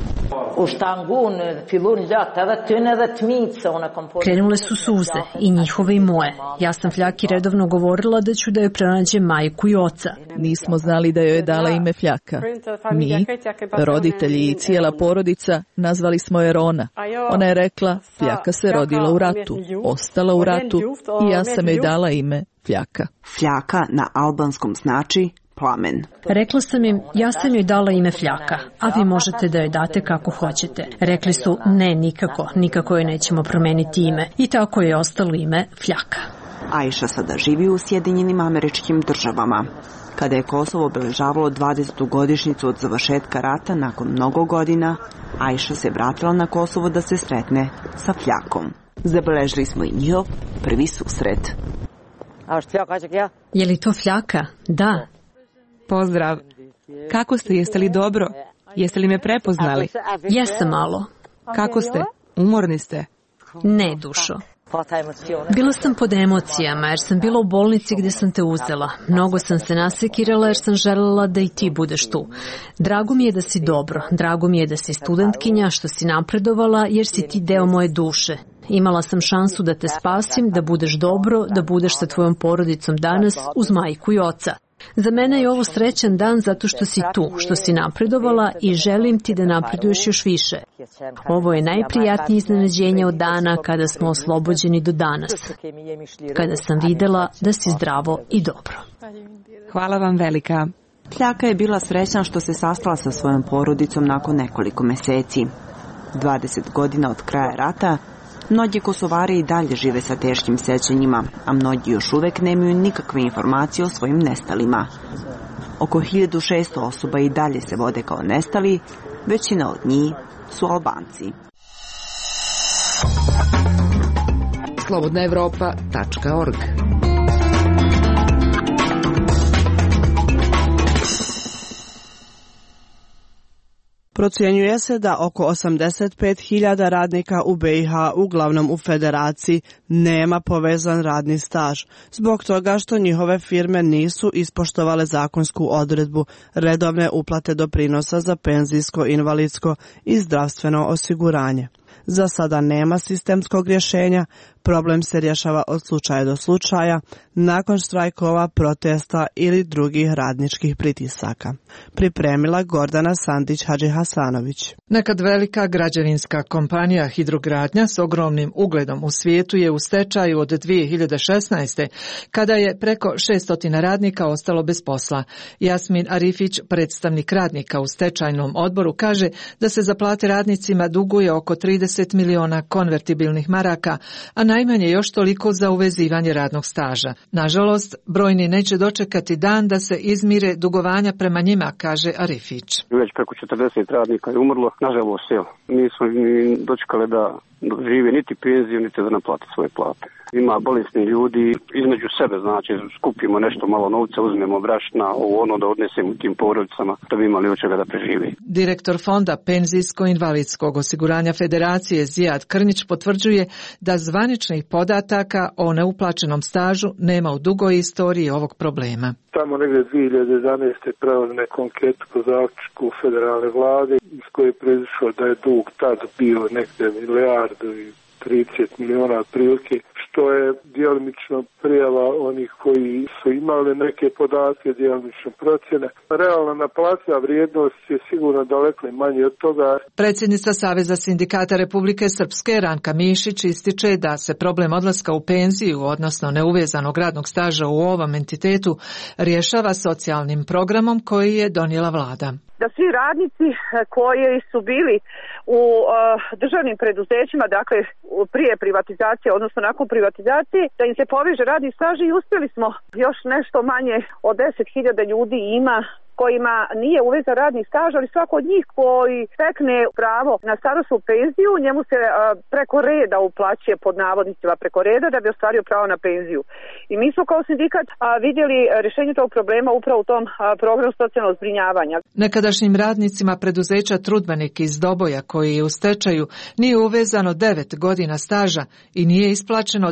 Krenule su suze, i njihove i moje. Ja sam Fljaki redovno govorila da ću da joj pronađem majku i oca. Nismo znali da joj je dala ime Fljaka. Mi, roditelji i cijela porodica, nazvali smo je Rona. Ona je rekla, Fljaka se rodila u ratu, ostala u ratu i ja sam joj dala ime Fljaka. Fljaka na albanskom znači plamen. Rekla sam im, ja sam joj dala ime Fljaka, a vi možete da joj date kako hoćete. Rekli su, ne, nikako joj nećemo promeniti ime. I tako je ostalo ime Fljaka. Ajša sada živi u Sjedinjenim Američkim Državama. Kada je Kosovo obeležavalo 20. godišnjicu od završetka rata nakon mnogo godina, Ajša se vratila na Kosovo da se sretne sa Fljakom. Zabeležili smo i njihov prvi susret. Je li to Fljaka? Da. Pozdrav. Kako ste? Jeste li dobro? Jeste li me prepoznali? Jesam malo. Kako ste? Umorni ste? Ne, dušo. Bila sam pod emocijama jer sam bila u bolnici gdje sam te uzela. Mnogo sam se nasekirala jer sam željela da i ti budeš tu. Drago mi je da si dobro. Drago mi je da si studentkinja, što si napredovala jer si ti deo moje duše. Imala sam šansu da te spasim, da budeš dobro, da budeš sa tvojom porodicom danas uz majku i oca. Za mene je ovo srećan dan zato što si tu, što si napredovala i želim ti da napreduješ još više. Ovo je najprijatnije iznenađenje od dana kada smo oslobođeni do danas. Kada sam videla da si zdravo i dobro. Hvala vam velika. Fljaka je bila srećna što se sastala sa svojom porodicom nakon nekoliko meseci. 20 godina od kraja rata, mnogi Kosovari i dalje žive sa teškim sećanjima, a mnogi još uvek nemaju nikakve informacije o svojim nestalima. Oko 1600 osoba i dalje se vode kao nestali, većina od njih su Albanci. slobodnaevropa.org. Procjenjuje se da oko 85.000 radnika u BiH, uglavnom u Federaciji, nema povezan radni staž, zbog toga što njihove firme nisu ispoštovale zakonsku odredbu redovne uplate doprinosa za penzijsko, invalidsko i zdravstveno osiguranje. Za sada nema sistemskog rješenja, problem se rješava od slučaja do slučaja, nakon štrajkova, protesta ili drugih radničkih pritisaka. Pripremila Gordana Sandić-Hadžihasanović. Nekad velika građevinska kompanija Hidrogradnja s ogromnim ugledom u svijetu je u stečaju od 2016. kada je preko 600 radnika ostalo bez posla. Jasmin Arifić, predstavnik radnika u stečajnom odboru, kaže da se za plate radnicima duguje oko 30 miliona konvertibilnih maraka, a najmanje još toliko za uvezivanje radnog staža. Nažalost, brojni neće dočekati dan da se izmire dugovanja prema njima, kaže Arifić. Već preko 40 radnika je umrlo, nažalost, nismo ni dočekali da žive niti penziju, niti da naplate svoje plate. Ima bolesni ljudi, između sebe, znači skupimo nešto malo novca, uzmemo brašna, ono da odnesemo tim porodicama, da bi imali od čega da preživi. Direktor Fonda penzijsko-invalidskog osiguranja Federacije Zijad Krnić potvrđuje da zvaničnih podataka o neuplaćenom stažu nema u dugoj istoriji ovog problema. Tamo negdje 2011. preveli neku anketu po zaključku federalne vlade iz koje je proizišlo da je dug tad bio negdje milijardu i 30 miliona otprilike, što je djelomično prijava onih koji su imali neke podatke, djelomično procjene. Realna naplativa vrijednost je sigurno daleko manje od toga. Predsjednica Saveza sindikata Republike Srpske Ranka Mišić ističe da se problem odlaska u penziju, odnosno neuvezanog radnog staža u ovom entitetu, rješava socijalnim programom koji je donijela vlada. Da svi radnici koji su bili u državnim preduzećima, dakle prije privatizacije, odnosno nakon privatizacije, da im se poveže radni staž i uspjeli smo. Još nešto manje od 10.000 ljudi ima kojima nije uvezan radni staž, ali svako od njih koji stekne pravo na starosnu penziju, njemu se preko reda uplaćuje, pod navodnicima preko reda, da bi ostvario pravo na penziju. I mi smo kao sindikat vidjeli rješenje tog problema upravo u tom programu socijalnog zbrinjavanja. Nekadašnjim radnicima preduzeća Trudbenik iz Doboja, koji je u stečaju, nije uvezano 9 godina staža i nije isplaćeno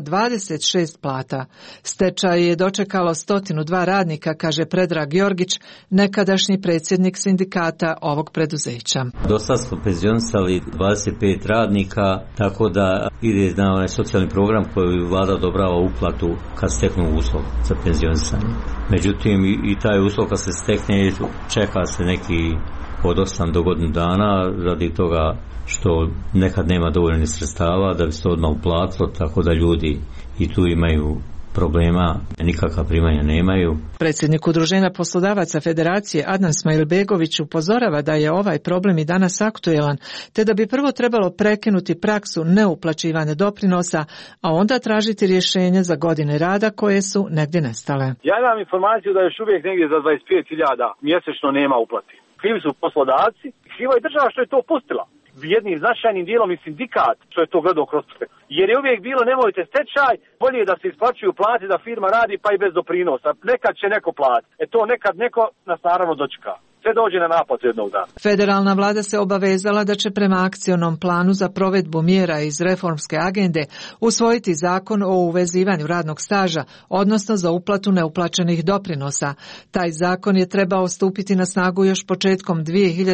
26 plata. Stečaj je dočekalo 102 radnika, kaže Predrag Jorgić, nekadašnji predsjednik sindikata ovog preduzeća. Do sad smo penzionisali 25 radnika, tako da ide na onaj socijalni program koji vlada odobrava uplatu kad steknu uslov za penzionisanje. Međutim, i taj uslov kad se stekne, čeka se neki od 8 do godinu dana radi toga što nekad nema dovoljnih sredstava da bi se to odmah uplatilo, tako da ljudi i tu imaju problema, nikakva primanja nemaju. Predsjednik Udruženja poslodavaca Federacije Adnan Smajlbegović upozorava da je ovaj problem i danas aktuelan, te da bi prvo trebalo prekinuti praksu neuplaćivanja doprinosa, a onda tražiti rješenje za godine rada koje su negdje nestale. Ja imam informaciju da još uvijek negdje za 25.000 mjesečno nema uplati. Krivi su poslodavci, kriva je država što je to pustila. Jednim značajnim dijelom i sindikat što je to gledao kroz prste. Jer je uvijek bilo nemojte stečaj, bolje je da se isplaćuju plate da firma radi pa i bez doprinosa. Nekad će neko platiti. To nekad neko nas naravno dočeka. Sve dođe na naplatu jednog dana. Federalna vlada se obavezala da će prema akcionom planu za provedbu mjera iz reformske agende usvojiti zakon o uvezivanju radnog staža, odnosno za uplatu neuplaćenih doprinosa. Taj zakon je trebao stupiti na snagu još početkom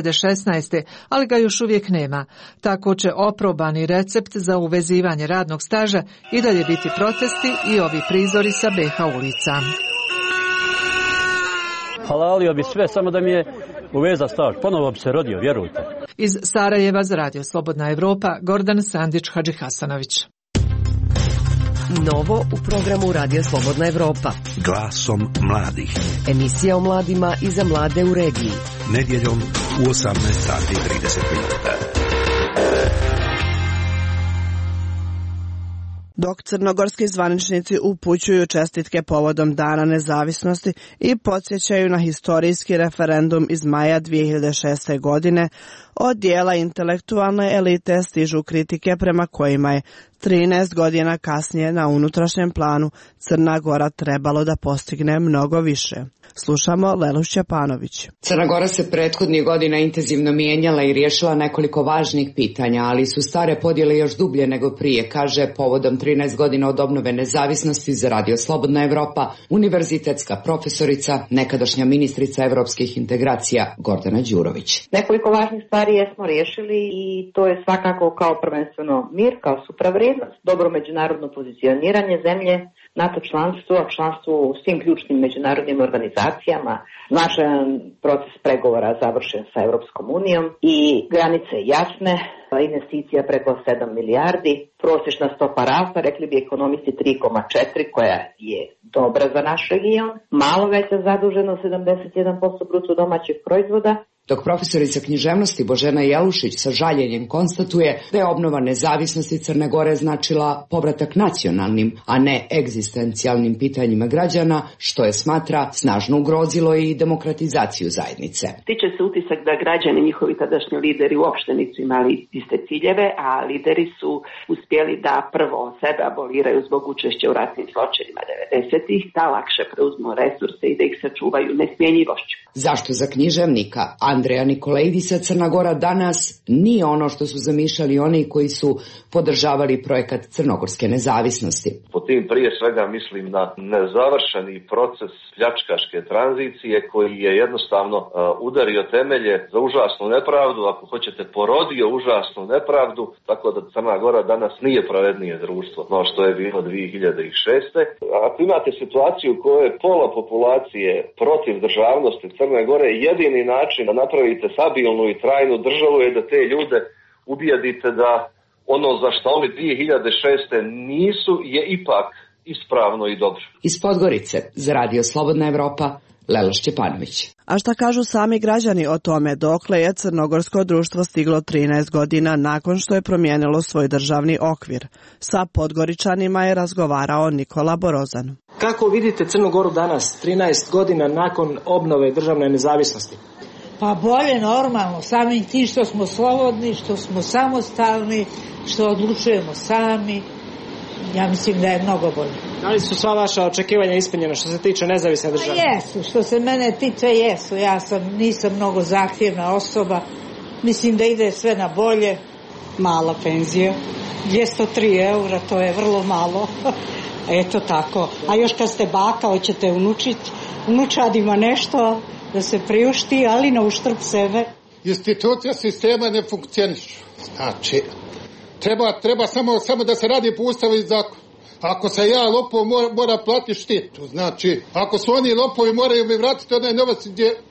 2016. ali ga još uvijek nema. Tako će oprobani recept za uvezivanje radnog staža i dalje biti protesti i ovi prizori sa BiH ulica. Halalio bi sve, samo da mi je uveza staž. Ponovo bi se rodio, vjerujte. Iz Sarajeva za Radio Slobodna Evropa, Gordan Sandić-Hadžihasanović. Novo u programu Radio Slobodna Evropa. Glasom mladih. Emisija o mladima i za mlade u regiji. Nedjeljom u 18:30 minuta. Dok crnogorski zvaničnici upućuju čestitke povodom Dana nezavisnosti i podsjećaju na historijski referendum iz maja 2006. godine, od dijela intelektualne elite stižu kritike prema kojima je 13 godina kasnije na unutrašnjem planu Crna Gora trebalo da postigne mnogo više. Slušamo Lelu Šćepanović. Crna Gora se prethodnih godina intenzivno mijenjala i riješila nekoliko važnih pitanja, ali su stare podjele još dublje nego prije, kaže povodom 13 godina od obnove nezavisnosti za Radio Slobodna Evropa univerzitetska profesorica, nekadašnja ministrica evropskih integracija Gordana Đurović. Nekoliko važnih stvari jesmo riješili i to je svakako kao prvenstveno mir, kao supravrednost, dobro međunarodno pozicioniranje zemlje, NATO članstvo, članstvo u svim ključnim međunarodnim organizacijama, značajan proces pregovora završen sa Europskom unijom i granice jasne, investicija preko 7 milijardi, prosječna stopa rasta, rekli bi ekonomisti 3,4, koja je dobra za naš region, malo veća zaduženost 71% bruto domaćeg proizvoda. Dok profesorica književnosti Božena Jelušić sa žaljenjem konstatuje da je obnova nezavisnosti Crne Gore značila povratak nacionalnim, a ne egzistencijalnim pitanjima građana, što je smatra snažno ugrozilo i demokratizaciju zajednice. Stiče se utisak da građani, njihovi tadašnji lideri uopšte nisu imali iste ciljeve, a lideri su uspjeli da prvo sebe aboliraju zbog učešća u ratnim zločinima 90-ih, da lakše preuzmu resurse i da ih sačuvaju nesmjenjivošću. Zašto za književnika Andreja Nikolaidisa Crna Gora danas nije ono što su zamišljali oni koji su podržavali projekat crnogorske nezavisnosti? Po tim prije svega mislim na nezavršeni proces pljačkaške tranzicije koji je jednostavno udario temelje za užasnu nepravdu, ako hoćete porodio užasnu nepravdu, tako da Crna Gora danas nije pravednije društvo, no što je bilo 2006. Ako imate situaciju u kojoj je pola populacije protiv državnosti Crne Gore, jedini način da napravite stabilnu i trajnu državu je da te ljude ubijedite da ono za što oni 2006. nisu je ipak ispravno i dobro. Iz Podgorice za Radio Slobodna Evropa, Lela Šćepanović. A šta kažu sami građani o tome dokle je crnogorsko društvo stiglo 13 godina nakon što je promijenilo svoj državni okvir? Sa Podgoričanima je razgovarao Nikola Borozan. Kako vidite Crnu Goru danas, 13 godina nakon obnove državne nezavisnosti? Pa bolje, normalno, samim tim što smo slobodni, što smo samostalni, što odlučujemo sami, ja mislim da je mnogo bolje. Da li su sva vaša očekivanja ispunjena što se tiče nezavisne države? Pa jesu, što se mene tiče jesu, nisam mnogo zahtjevna osoba, mislim da ide sve na bolje. Mala penzija, 203 eura, to je vrlo malo, eto tako. A još kad ste baka, hoćete unučadima nešto da se priušti, ali na uštrb sebe. Institucija sistema ne funkcionišu. Znači, treba samo da se radi po ustavu i zakonu. Ako se ja lopov mora platiti štitu, znači, ako su oni lopovi moraju mi vratiti onaj novac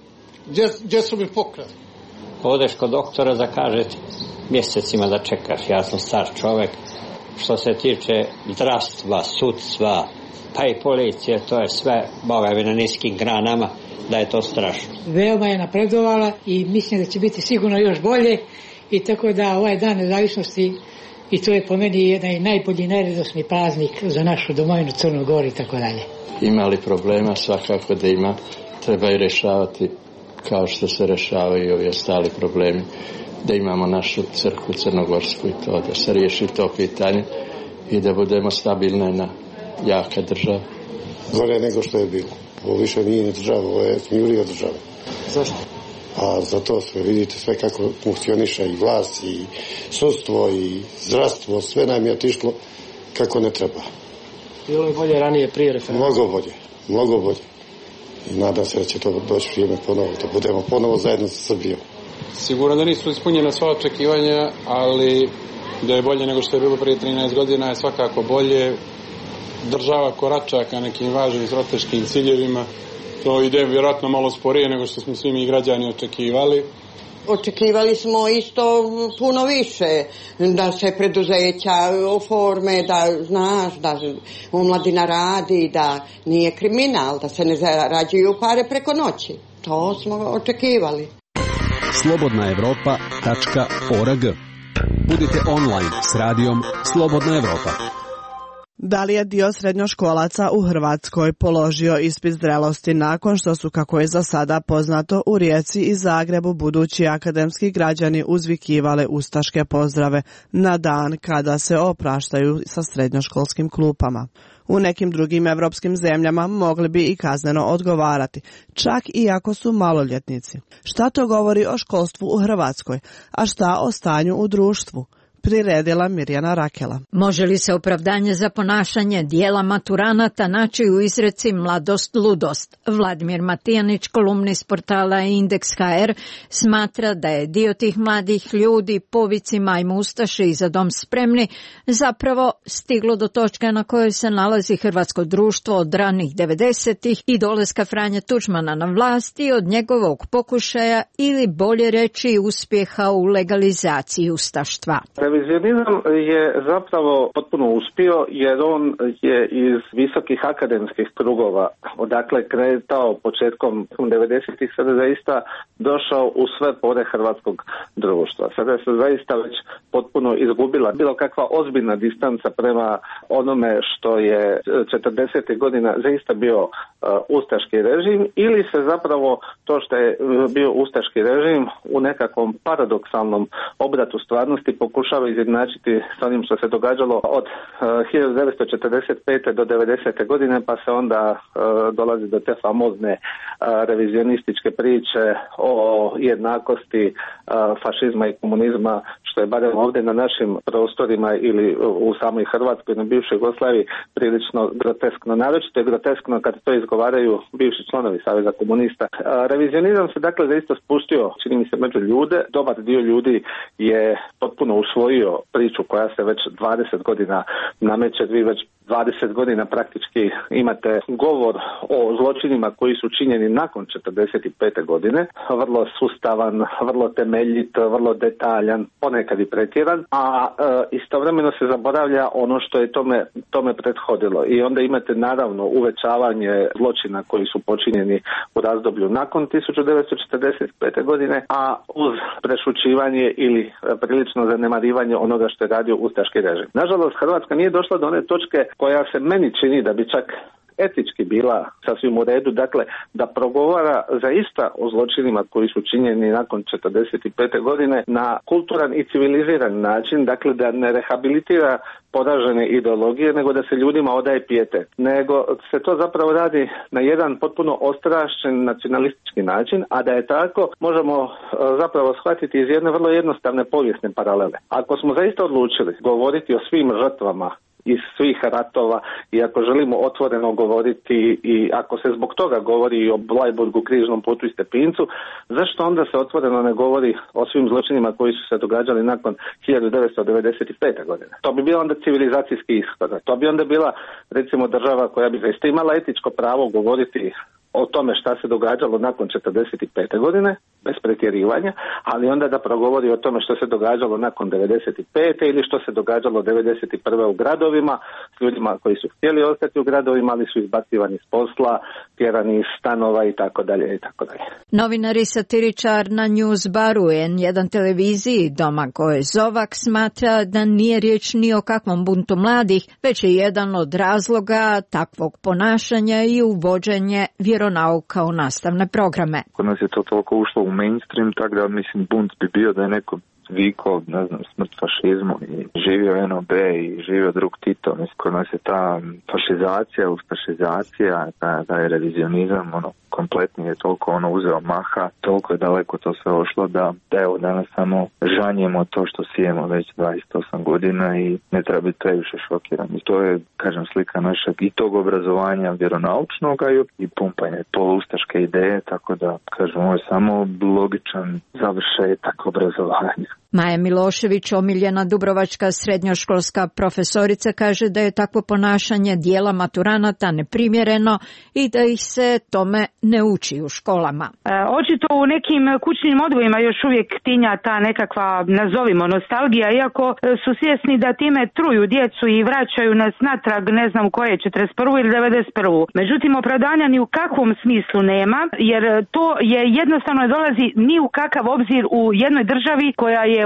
gdje su mi pokrali. Odeš kod doktora da kažete mjesecima da čekaš, ja sam star čovjek. Što se tiče zdravstva, sudstva, pa i policije, to je sve, Boga mi na niskim granama, da je to strašno. Veoma je napredovala i mislim da će biti sigurno još bolje i tako da ovaj dan nezavisnosti i to je po meni jedan najbolji najradosni praznik za našu domovinu Crnu Goru i tako dalje. Ima li problema? Svakako da ima. Treba i rješavati kao što se rješavaju i ovi ostali problemi. Da imamo našu crkvu crnogorsku i to, da se riješi to pitanje i da budemo stabilne na jaka država. Gore nego što je bilo. Ovo više nije ni država, ovo je smjurija država. Zašto? A zato sve vidite sve kako funkcioniše i vlast i sudstvo i zdravstvo, sve nam je otišlo kako ne treba. Bilo je bolje ranije prije referenduma? Mnogo bolje. I nadam se da će to doći vrijeme ponovo, da budemo ponovo zajedno sa Srbijom. Sigurno da nisu ispunjena sva očekivanja, ali da je bolje nego što je bilo prije 13 godina je svakako bolje. Država korača ka nekim važnim strateškim ciljevima. To ide vjerojatno malo sporije nego što smo svi mi građani očekivali. Očekivali smo isto puno više, da se preduzeća oforme, da znaš, da omladina radi, da nije kriminal, da se ne zarađuju pare preko noći. To smo očekivali. slobodnaevropa.org. Budite online s radijom Slobodna Evropa. Da li je dio srednjoškolaca u Hrvatskoj položio ispit zrelosti nakon što su, kako je za sada poznato, u Rijeci i Zagrebu budući akademski građani uzvikivale ustaške pozdrave na dan kada se opraštaju sa srednjoškolskim klupama? U nekim drugim evropskim zemljama mogli bi i kazneno odgovarati, čak i ako su maloljetnici. Šta to govori o školstvu u Hrvatskoj, a šta o stanju u društvu? Priredila Mirjana Rakela. Može li se opravdanje za ponašanje dijela maturanata naći u izreci mladost, ludost? Vladimir Matijanić, kolumnist portala Indeks.hr, smatra da je dio tih mladih ljudi po vicima Ajmo ustaše i Za dom spremni zapravo stiglo do točke na kojoj se nalazi hrvatsko društvo od ranih 90-ih i dolaska Franje Tuđmana na vlast i od njegovog pokušaja ili bolje reći uspjeha u legalizaciji ustaštva. Revizionizam je zapravo potpuno uspio jer on je iz visokih akademskih krugova, odakle kretao početkom 90-ih, sada zaista došao u sve pore hrvatskog društva. Sada se zaista već potpuno izgubila bilo kakva ozbiljna distanca prema onome što je 40. godina zaista bio ustaški režim, ili se zapravo to što je bio ustaški režim u nekakvom paradoksalnom obratu stvarnosti pokušava izjednačiti s onim što se događalo od 1945. do 90. godine, pa se onda dolazi do te famozne revizionističke priče o jednakosti fašizma i komunizma, što je barem ovdje na našim prostorima ili u samoj Hrvatskoj, na bivšoj Jugoslaviji, prilično groteskno. Naročito je groteskno kad to izgovaraju bivši članovi Saveza komunista. Revizionizam se dakle zaista spustio, čini mi se, među ljude. Dobar dio ljudi je potpuno usvojio priču koja se već 20 godina nameće. Vi već 20 godina praktički imate govor o zločinima koji su činjeni nakon 45. godine. Vrlo sustavan, vrlo temeljit, vrlo detaljan, ponekad i pretjeran, a istovremeno se zaboravlja ono što je tome prethodilo. I onda imate naravno uvećavanje zločina koji su počinjeni u razdoblju nakon 1945. godine, a uz prešućivanje ili prilično zanemarivanje onoga što je radio ustaški režim. Nažalost, Hrvatska nije došla do one točke koja se meni čini da bi čak etički bila sasvim u redu, dakle da progovara zaista o zločinima koji su činjeni nakon 45. godine na kulturan i civiliziran način, dakle da ne rehabilitira poražene ideologije, nego da se ljudima odaje pijetet. Nego se to zapravo radi na jedan potpuno ostrašćen nacionalistički način, a da je tako možemo zapravo shvatiti iz jedne vrlo jednostavne povijesne paralele. Ako smo zaista odlučili govoriti o svim žrtvama iz svih ratova i ako želimo otvoreno govoriti i ako se zbog toga govori i o Blajburgu, Križnom putu i Stepincu, zašto onda se otvoreno ne govori o svim zločinima koji su se događali nakon 1995. godine? To bi bio onda civilizacijski ishod. To bi onda bila recimo država koja bi zaista imala etičko pravo govoriti o tome šta se događalo nakon 45. godine, bez pretjerivanja, ali onda da progovori o tome što se događalo nakon 95. ili što se događalo 91. u gradovima, s ljudima koji su htjeli ostati u gradovima, ali su izbacivani iz posla, tjerani iz stanova i tako dalje i tako dalje. Novinar i satiričar na Newsbaru N1 televiziji Domagoj Zovak smatra da nije riječ ni o kakvom buntu mladih, već je jedan od razloga takvog ponašanja i uvođenje vjeronauka u nastavne programe. Kod nas je to toliko ušlo u mainstream, tako da mislim bunt bi bio da je neko vikao, ne znam, smrt fašizmu i živio NOB i živio drug Tito. Mislim, kod nas je ta fašizacija, ustašizacija, da je revizionizam, kompletni je toliko uzeo maha, toliko je daleko to sve ošlo da evo danas samo žanjemo to što sijemo već 28 godina i ne treba biti previše šokirani. To je, kažem, slika našeg i tog obrazovanja vjeronaučnog i pumpanje polustaške ideje, tako da, kažem, ovo je samo logičan završetak obrazovanja. Maja Milošević, omiljena dubrovačka srednjoškolska profesorica, kaže da je takvo ponašanje dijela maturanata neprimjereno i da ih se tome ne uči u školama. Očito u nekim kućnim odgojima još uvijek tinja ta nekakva, nazovimo, nostalgija, iako su svjesni da time truju djecu i vraćaju nas natrag, ne znam koje, 41. ili 91. Međutim, opravdanja ni u kakvom smislu nema, jer to je jednostavno dolazi ni u kakav obzir u jednoj državi koja je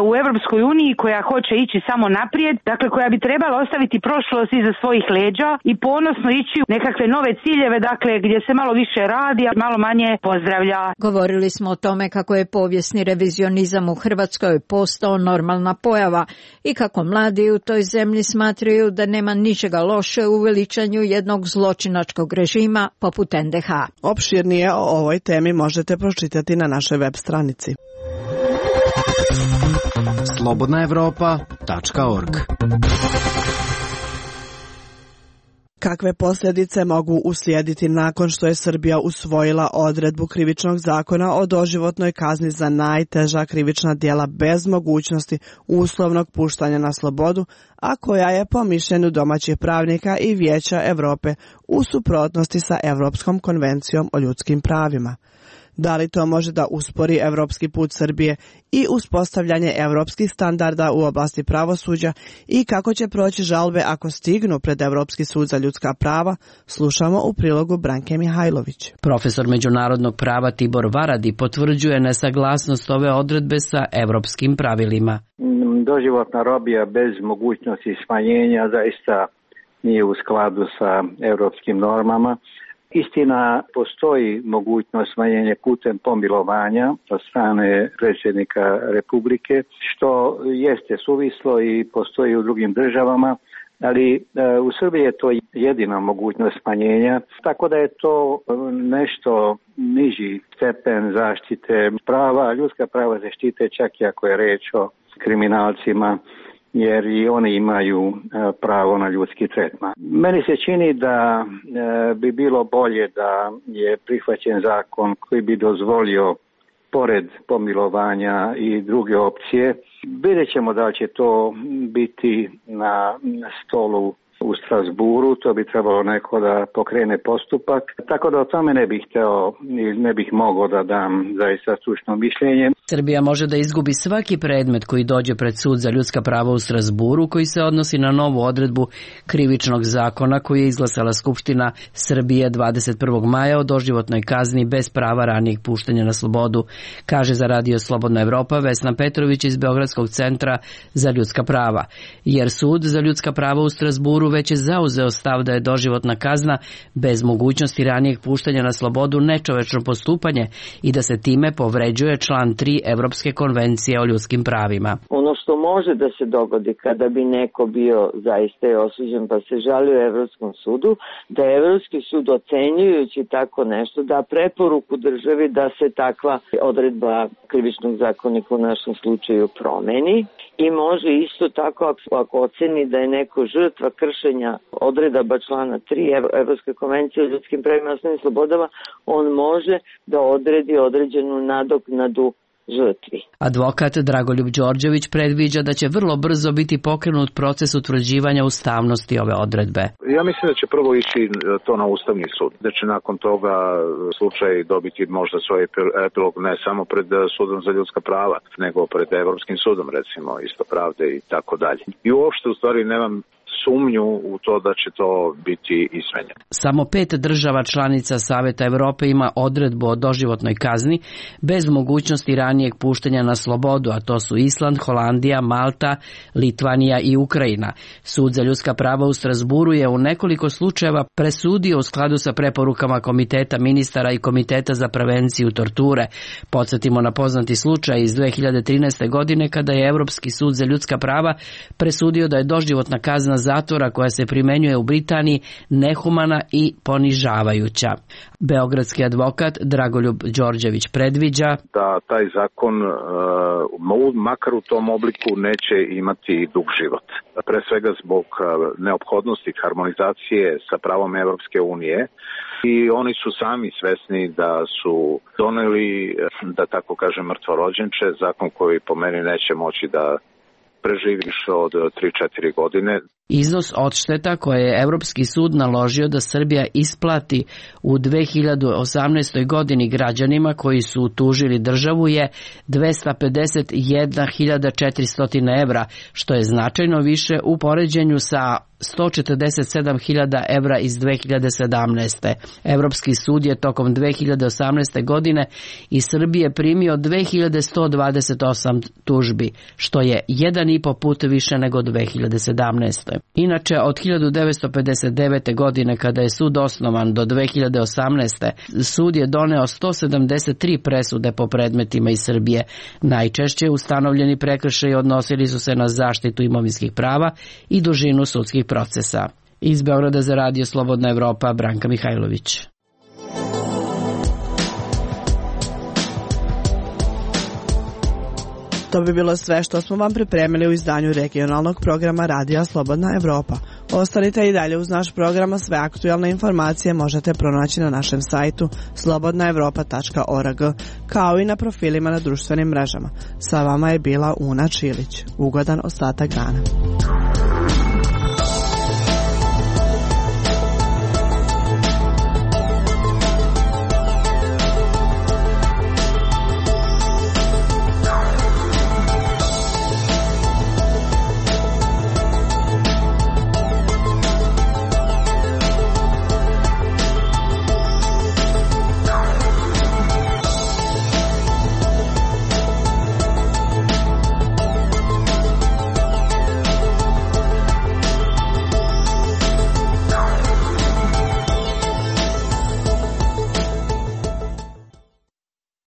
u Europskoj uniji koja hoće ići samo naprijed, dakle koja bi trebala ostaviti prošlost iza svojih leđa i ponosno ići u nekakve nove ciljeve, dakle gdje se malo više radi, a malo manje pozdravlja. Govorili smo o tome kako je povijesni revizionizam u Hrvatskoj postao normalna pojava i kako mladi u toj zemlji smatraju da nema ničega loše u veličanju jednog zločinačkog režima poput NDH. Opširnije o ovoj temi možete pročitati na našoj web stranici. slobodnaevropa.org. Kakve posljedice mogu uslijediti nakon što je Srbija usvojila odredbu Krivičnog zakona o doživotnoj kazni za najteža krivična djela bez mogućnosti uslovnog puštanja na slobodu, a koja je po mišljenju domaćih pravnika i Vijeća Europe u suprotnosti sa Europskom konvencijom o ljudskim pravima? Da li to može da uspori evropski put Srbije i uspostavljanje evropskih standarda u oblasti pravosuđa i kako će proći žalbe ako stignu pred Evropski sud za ljudska prava, slušamo u prilogu Branke Mihajlović. Profesor međunarodnog prava Tibor Varadi potvrđuje nesaglasnost ove odredbe sa evropskim pravilima. Doživotna robija bez mogućnosti smanjenja zaista nije u skladu sa evropskim normama. Istina, postoji mogućnost smanjenja putem pomilovanja od strane predsjednika Republike, što jeste suvislo i postoji u drugim državama, ali u Srbiji je to jedina mogućnost smanjenja, tako da je to nešto niži stepen zaštite prava. Ljudska prava se štite čak i ako je reč o kriminalcima, jer i oni imaju pravo na ljudski tretman. Meni se čini da bi bilo bolje da je prihvaćen zakon koji bi dozvolio pored pomilovanja i druge opcije. Vidjet ćemo da će to biti na stolu u Strasburu, to bi trebalo neko da pokrene postupak, tako da o tome ne bih mogao da dam zaista stručno mišljenje. Srbija može da izgubi svaki predmet koji dođe pred sud za ljudska prava u Strasburu, koji se odnosi na novu odredbu Krivičnog zakona koju je izglasala Skupština Srbije 21. maja o doživotnoj kazni bez prava ranijeg puštanja na slobodu, kaže za Radio Slobodna Evropa Vesna Petrović iz Beogradskog centra za ljudska prava. Jer sud za ljudska prava u Strasburu već je zauzeo stav da je doživotna kazna bez mogućnosti ranijeg puštanja na slobodu nečovečno postupanje i da se time povređuje član 3 Evropske konvencije o ljudskim pravima. Ono što može da se dogodi kada bi neko bio zaista osuđen pa se žalio Evropskom sudu, da je Evropski sud ocenjujući tako nešto da preporuku državi da se takva odredba Krivičnog zakonika u našem slučaju promeni. I može isto tako ako oceni da je neko žrtva kršenja odredaba člana 3 Evropske konvencije o ljudskim pravima i osnovnim slobodama, on može da odredi određenu nadoknadu žrtvi. Advokat Dragoljub Đorđević predviđa da će vrlo brzo biti pokrenut proces utvrđivanja ustavnosti ove odredbe. Ja mislim da će prvo ići to na Ustavni sud, da će nakon toga slučaj dobiti možda svoj epilog ne samo pred sudom za ljudska prava, nego pred Evropskim sudom, recimo, isto pravde i tako dalje. I uopšte u stvari nemam sumnju u to da će to biti izmenjeno. Samo 5 država članica Saveta Evrope ima odredbu o doživotnoj kazni bez mogućnosti ranijeg puštanja na slobodu, a to su Island, Holandija, Malta, Litvanija i Ukrajina. Sud za ljudska prava u Strasburu je u nekoliko slučajeva presudio u skladu sa preporukama Komiteta ministara i Komiteta za prevenciju torture. Podsjetimo na poznati slučaj iz 2013. godine kada je Evropski sud za ljudska prava presudio da je doživotna kazna zatvora koja se primenjuje u Britaniji nehumana i ponižavajuća. Beogradski advokat Dragoljub Đorđević predviđa da taj zakon makar u tom obliku neće imati dug život. Pre svega zbog neophodnosti harmonizacije sa pravom Evropske unije i oni su sami svesni da su doneli, da tako kažem, mrtvorođenče, zakon koji po meni neće moći da preživi više od 3-4 godine. Iznos odšteta koje je Evropski sud naložio da Srbija isplati u 2018. godini građanima koji su tužili državu je 251.400 evra, što je značajno više u poređenju sa 147.000 evra iz 2017. Evropski sud je tokom 2018. godine iz Srbije primio 2128 tužbi, što je 1,5 put više nego 2017. Inače, od 1959. godine, kada je sud osnovan, do 2018. sud je doneo 173 presude po predmetima iz Srbije. Najčešće ustanovljeni prekršaji odnosili su se na zaštitu imovinskih prava i dužinu sudskih procesa. Iz Beograda za Radio Slobodna Evropa, Branka Mihajlović. To bi bilo sve što smo vam pripremili u izdanju regionalnog programa Radija Slobodna Evropa. Ostanite i dalje uz naš program, a sve aktualne informacije možete pronaći na našem sajtu slobodnaevropa.org, kao i na profilima na društvenim mrežama. Sa vama je bila Una Čilić. Ugodan ostatak dana.